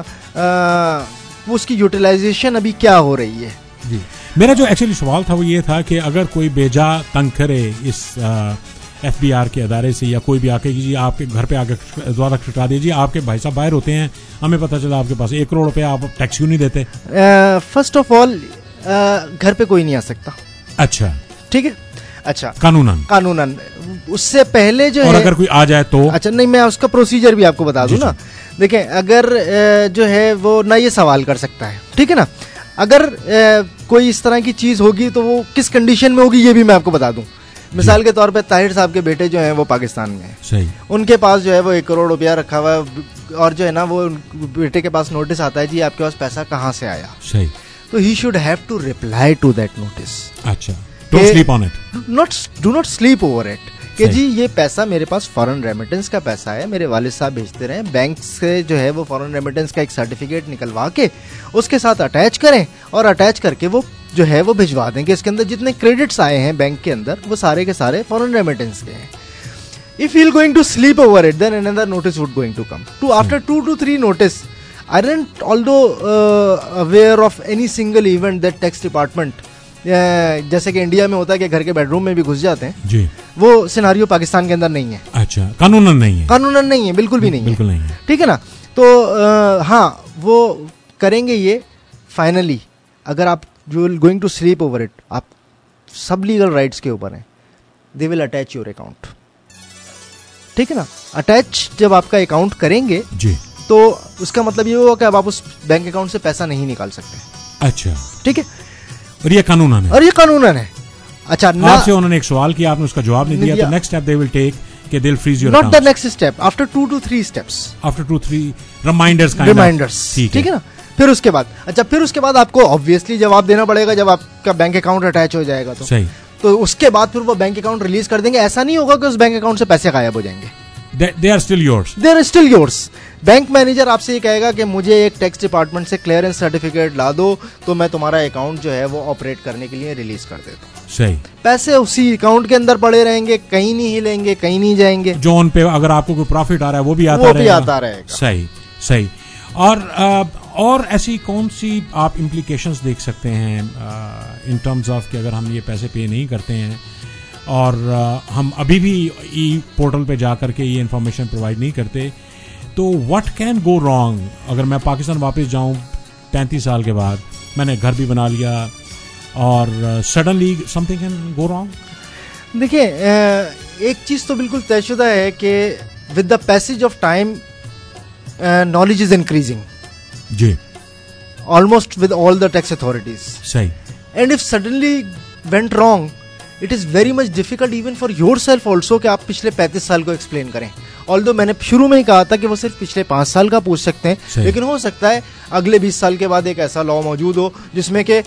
वो उसकी यूटिलाइजेशन अभी क्या हो रही है। जी, मेरा जो एक्चुअली सवाल था वो ये था कि अगर कोई बेजा तंग करे इस एफ बी आर के अदारे से, या कोई भी आके जी आपके घर पे आके द्वारा खटका दीजिए, आपके भाई साहब बाहर होते हैं, हमें पता चला आपके पास एक करोड़ रुपया, आप टैक्स क्यों नहीं देते? फर्स्ट ऑफ ऑल घर पे कोई नहीं आ सकता। अच्छा, ठीक है। अच्छा, कानूनन कानूनन उससे पहले जो और है, अगर कोई आ जाए तो अच्छा नहीं, मैं उसका प्रोसीजर भी आपको बता दूं ना। देखें, अगर जो है वो ना ये सवाल कर सकता है, ठीक है ना। अगर कोई इस तरह की चीज होगी तो वो किस कंडीशन में होगी ये भी मैं आपको बता दूं। मिसाल के तौर पे ताहिर साहब के बेटे जो हैं वो पाकिस्तान में हैं, सही, उनके पास जो है वो एक करोड़ रुपया रखा हुआ है, और जो है ना वो बेटे के पास नोटिस आता है जी आपके पास पैसा कहाँ से आया, सही, तो he should have to reply to that notice. अच्छा, don't sleep on it, not do not sleep over it, कि जी ये पैसा मेरे पास फॉरेन रेमिटेंस का पैसा है, मेरे वालिद साहब भेजते रहे, बैंक से जो है वो फॉरेन रेमिटेंस का एक सर्टिफिकेट निकलवा के उसके साथ अटैच करें, और अटैच करके वो जो है वो भिजवा देंगे। इसके अंदर जितने क्रेडिट्स आए हैं बैंक के अंदर वो सारे के सारे फॉरेन रेमिटेंस के हैं। If he is going to sleep over it then another notice would going to come to after two two three notice. I hadn't although aware of any single event that tax department, जैसे कि इंडिया में होता है कि घर के बेडरूम में भी घुस जाते हैं जी, वो सिनारियो पाकिस्तान के अंदर नहीं है। अच्छा, कानूनन नहीं है, कानूनन नहीं है, बिल्कुल भी नहीं है, बिल्कुल नहीं है, ठीक है ना। तो आ, हाँ, वो करेंगे ये फाइनली, अगर आप you will going to sleep over it, आप सब लीगल राइट्स के ऊपर हैं, they will attach your account, ठीक है ना। अटैच जब आपका अकाउंट करेंगे जी, तो उसका मतलब ये होगा कि अब आप उस बैंक अकाउंट से पैसा नहीं निकाल सकते। अच्छा, ठीक है, और ये कानूनन है, और ये कानूनन है। अच्छा, आपसे उन्होंने एक सवाल किया, आपने उसका जवाब नहीं दिया, तो next step they will take कि they will freeze your account, not the next step, after two two three steps, after two three reminders, reminders, ठीक है ना। फिर उसके बाद अच्छा फिर उसके बाद आपको ऑब्वियसली जवाब देना पड़ेगा जब आपका बैंक अकाउंट अटैच हो जाएगा तो सही, तो उसके बाद फिर वो बैंक अकाउंट रिलीज कर देंगे. ऐसा नहीं होगा कि उस बैंक अकाउंट से पैसे गायब हो जाएंगे. They are still yours. They are still yours. Bank manager आपसे ये कहेगा कि मुझे एक टैक्स डिपार्टमेंट से क्लियरेंस सर्टिफिकेट ला दो तो मैं तुम्हारा अकाउंट जो है वो ऑपरेट करने के लिए रिलीज कर देता हूँ. सही. पैसे उसी अकाउंट के अंदर पड़े रहेंगे, कहीं नहीं हिलेंगे, कहीं नहीं जाएंगे. जो उन पे अगर आपको कोई प्रॉफिट आ रहा है वो भी आता वो भी आता रहेगा. सही सही. और आ, और ऐसी कौन सी आप इम्प्लीकेशंस देख सकते हैं इन टर्म्स ऑफ कि अगर हम ये पैसे पे नहीं करते हैं और आ, हम अभी भी ई पोर्टल पे जा करके ये इन्फॉर्मेशन प्रोवाइड नहीं करते, तो व्हाट कैन गो रॉन्ग? अगर मैं पाकिस्तान वापस जाऊं पैंतीस साल के बाद, मैंने घर भी बना लिया और suddenly something can go wrong. देखिए, एक चीज तो बिल्कुल तयशुदा है कि with the passage of time knowledge is increasing जी, almost with all the tax authorities. सही. And if suddenly went wrong, it is very much difficult even for yourself also कि आप पिछले पैंतीस साल को एक्सप्लेन करें. ऑल्दो मैंने शुरू में ही कहा था कि वो सिर्फ पिछले पांच साल का पूछ सकते हैं, लेकिन हो सकता है अगले बीस साल के बाद एक ऐसा लॉ मौजूद हो जिसमें के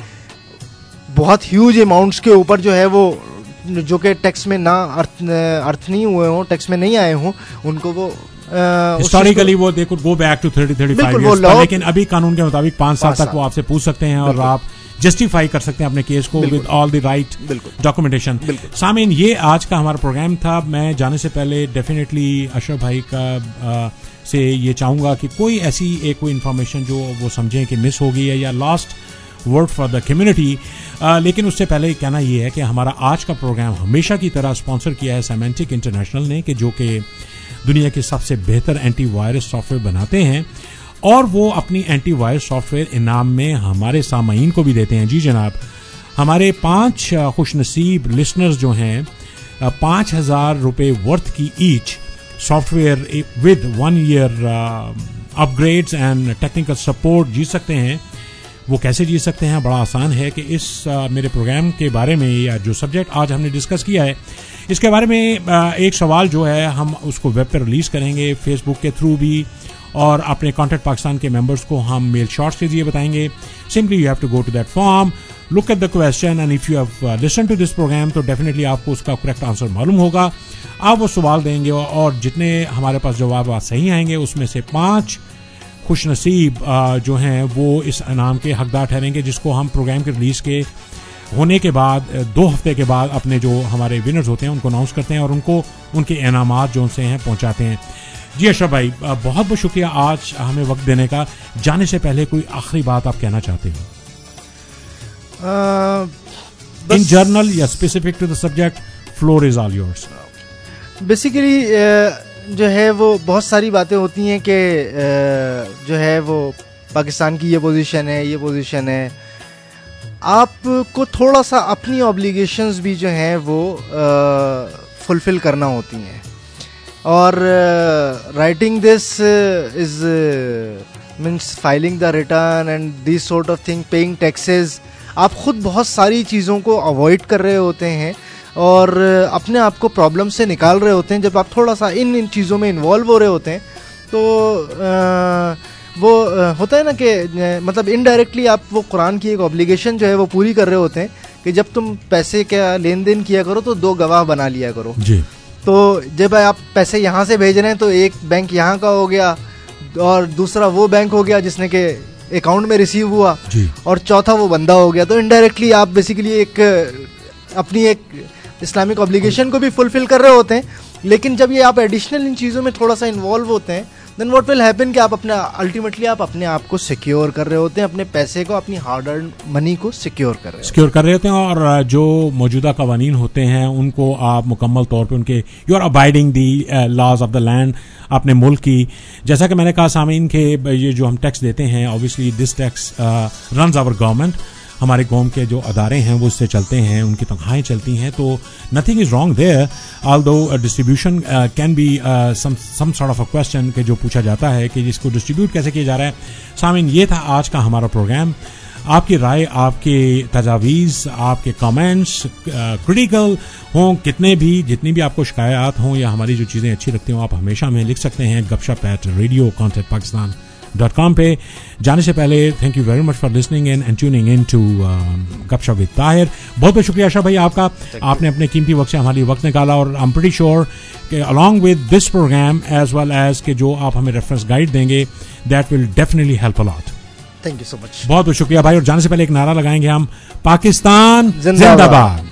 बहुत ह्यूज अमाउंट्स के ऊपर जो है वो जो कि टैक्स में ना अर्थ अर्थ नहीं हुए हों, टैक्स में नहीं आए हों, उनको वो हिस्टोरिकली वो they could go back to thirty thirty five years, लेकिन अभी कानून के मुताबिक पांच साल तक वो आपसे पूछ सकते हैं और आप जस्टिफाई कर सकते हैं अपने केस को with all the right documentation. सामीन, ये आज का हमारा प्रोग्राम था. मैं जाने से पहले डेफिनेटली अशरफ भाई का आ, से ये चाहूंगा कि कोई ऐसी एक कोई इन्फॉर्मेशन जो वो समझें कि मिस हो गई है या lost word for the community. लेकिन उससे पहले कहना ये है कि हमारा आज का प्रोग्राम हमेशा की तरह स्पॉन्सर किया है सेमेंटिक इंटरनेशनल ने, कि जो कि दुनिया के सबसे बेहतर एंटीवायरस सॉफ्टवेयर बनाते हैं और वो अपनी एंटीवायरस सॉफ्टवेयर इनाम में हमारे सामाईन को भी देते हैं. जी जनाब, हमारे पांच खुशनसीब लिसनर्स जो हैं पाँच हजार रुपये वर्थ की each software with one year upgrades and technical support जीत सकते हैं. वो कैसे जीत सकते हैं? बड़ा आसान है कि इस uh, मेरे प्रोग्राम के बारे में या जो सब्जेक्ट आज हमने डिस्कस किया है इसके बारे में uh, एक सवाल जो है हम उसको वेब पर रिलीज करेंगे, फेसबुक के थ्रू भी, और अपने कॉन्टैक्ट पाकिस्तान के मेंबर्स को हम मेल शॉर्ट्स के जरिए बताएंगे. Simply you have to go to that form, look at the question and if you have listen to this program तो डेफिनेटली आपको उसका करेक्ट आंसर मालूम होगा. आप वो सवाल देंगे और जितने हमारे पास जवाब सही आएंगे उसमें से पाँच खुशनसीब जो हैं वो इस इनाम के हकदार ठहरेंगे, जिसको हम प्रोग्राम के रिलीज के होने के बाद दो हफ्ते के बाद अपने जो हमारे विनर्स होते हैं उनको अनाउंस करते हैं और उनको उनके इनामात जो उनसे हैं पहुंचाते हैं. जी अशरफ भाई, बहुत बहुत शुक्रिया आज हमें वक्त देने का. जाने से पहले कोई आखिरी बात आप कहना चाहते हो इन जर्नल या specific to the subject? Floor is all yours. Basically जो है वो बहुत सारी बातें होती हैं कि जो है वो पाकिस्तान की ये पोजीशन है, ये पोजीशन है. आपको थोड़ा सा अपनी ऑब्लिगेशंस भी जो हैं वो फुलफिल करना होती हैं. और writing this is means filing the return and this sort of thing, paying taxes. आप खुद बहुत सारी चीज़ों को अवॉइड कर रहे होते हैं और अपने आप को प्रॉब्लम से निकाल रहे होते हैं. जब आप थोड़ा सा इन इन चीज़ों में इन्वॉल्व हो रहे होते हैं तो आ, वो आ, होता है ना कि मतलब इनडायरेक्टली आप वो कुरान की एक ऑब्लिगेशन जो है वो पूरी कर रहे होते हैं कि जब तुम पैसे का लेन देन किया करो तो दो गवाह बना लिया करो जी. तो जब आप पैसे यहाँ से भेज रहे हैं तो एक बैंक यहाँ का हो गया और दूसरा वो बैंक हो गया जिसने के अकाउंट में रिसीव हुआ जी. और चौथा वो बंदा हो गया. तो इनडायरेक्टली आप बेसिकली एक अपनी एक इस्लामिक ऑब्लिगेशन को भी फुलफिल कर रहे होते हैं. लेकिन जब ये आप एडिशनल इन चीज़ों में थोड़ा सा इन्वॉल्व होते हैं देन व्हाट विल हैपन कि आप अपना अल्टीमेटली आप अपने आप को सिक्योर कर रहे होते हैं, अपने पैसे को, अपनी हार्ड अर्न मनी को सिक्योर कर रहे सिक्योर कर रहे होते हैं. और जो मौजूदा कवानीन होते हैं उनको आप मुकम्मल तौर पे उनके you are abiding the laws of the land अपने मुल्क की. जैसा कि मैंने कहा सामीन के ये जो हम टैक्स देते हैं obviously this tax runs our government. हमारे कौम के जो अदारे हैं वो इससे चलते हैं, उनकी तनख्वाहें चलती हैं. तो nothing is wrong there, although distribution can be some some sort of a question के जो पूछा जाता है कि इसको डिस्ट्रीब्यूट कैसे किया जा रहा है. सामीन, ये था आज का हमारा प्रोग्राम. आपकी राय, आपके तजावीज़, आपके कमेंट्स क्रिटिकल हों, कितने भी जितनी भी आपको शिकायत हों या हमारी जो चीज़ें अच्छी लगती हों, आप हमेशा हमें लिख सकते हैं Gupshup at radio contact Pakistan dot com पे। जाने से पहले thank you very much for listening in and tuning in to Gupshup with Tahir. बहुत बहुत शुक्रिया अशरफ भाई आपका, आपने अपने कीमती वक्त से हमारे लिए वक्त निकाला और आई एम प्रीटी श्योर कि along with this program as well as के जो आप हमें रेफरेंस गाइड देंगे that will definitely help a lot. Thank you so much, बहुत बहुत शुक्रिया भाई। और जाने से पहले एक नारा लगाएंगे हम, पाकिस्तान जिंदाबाद।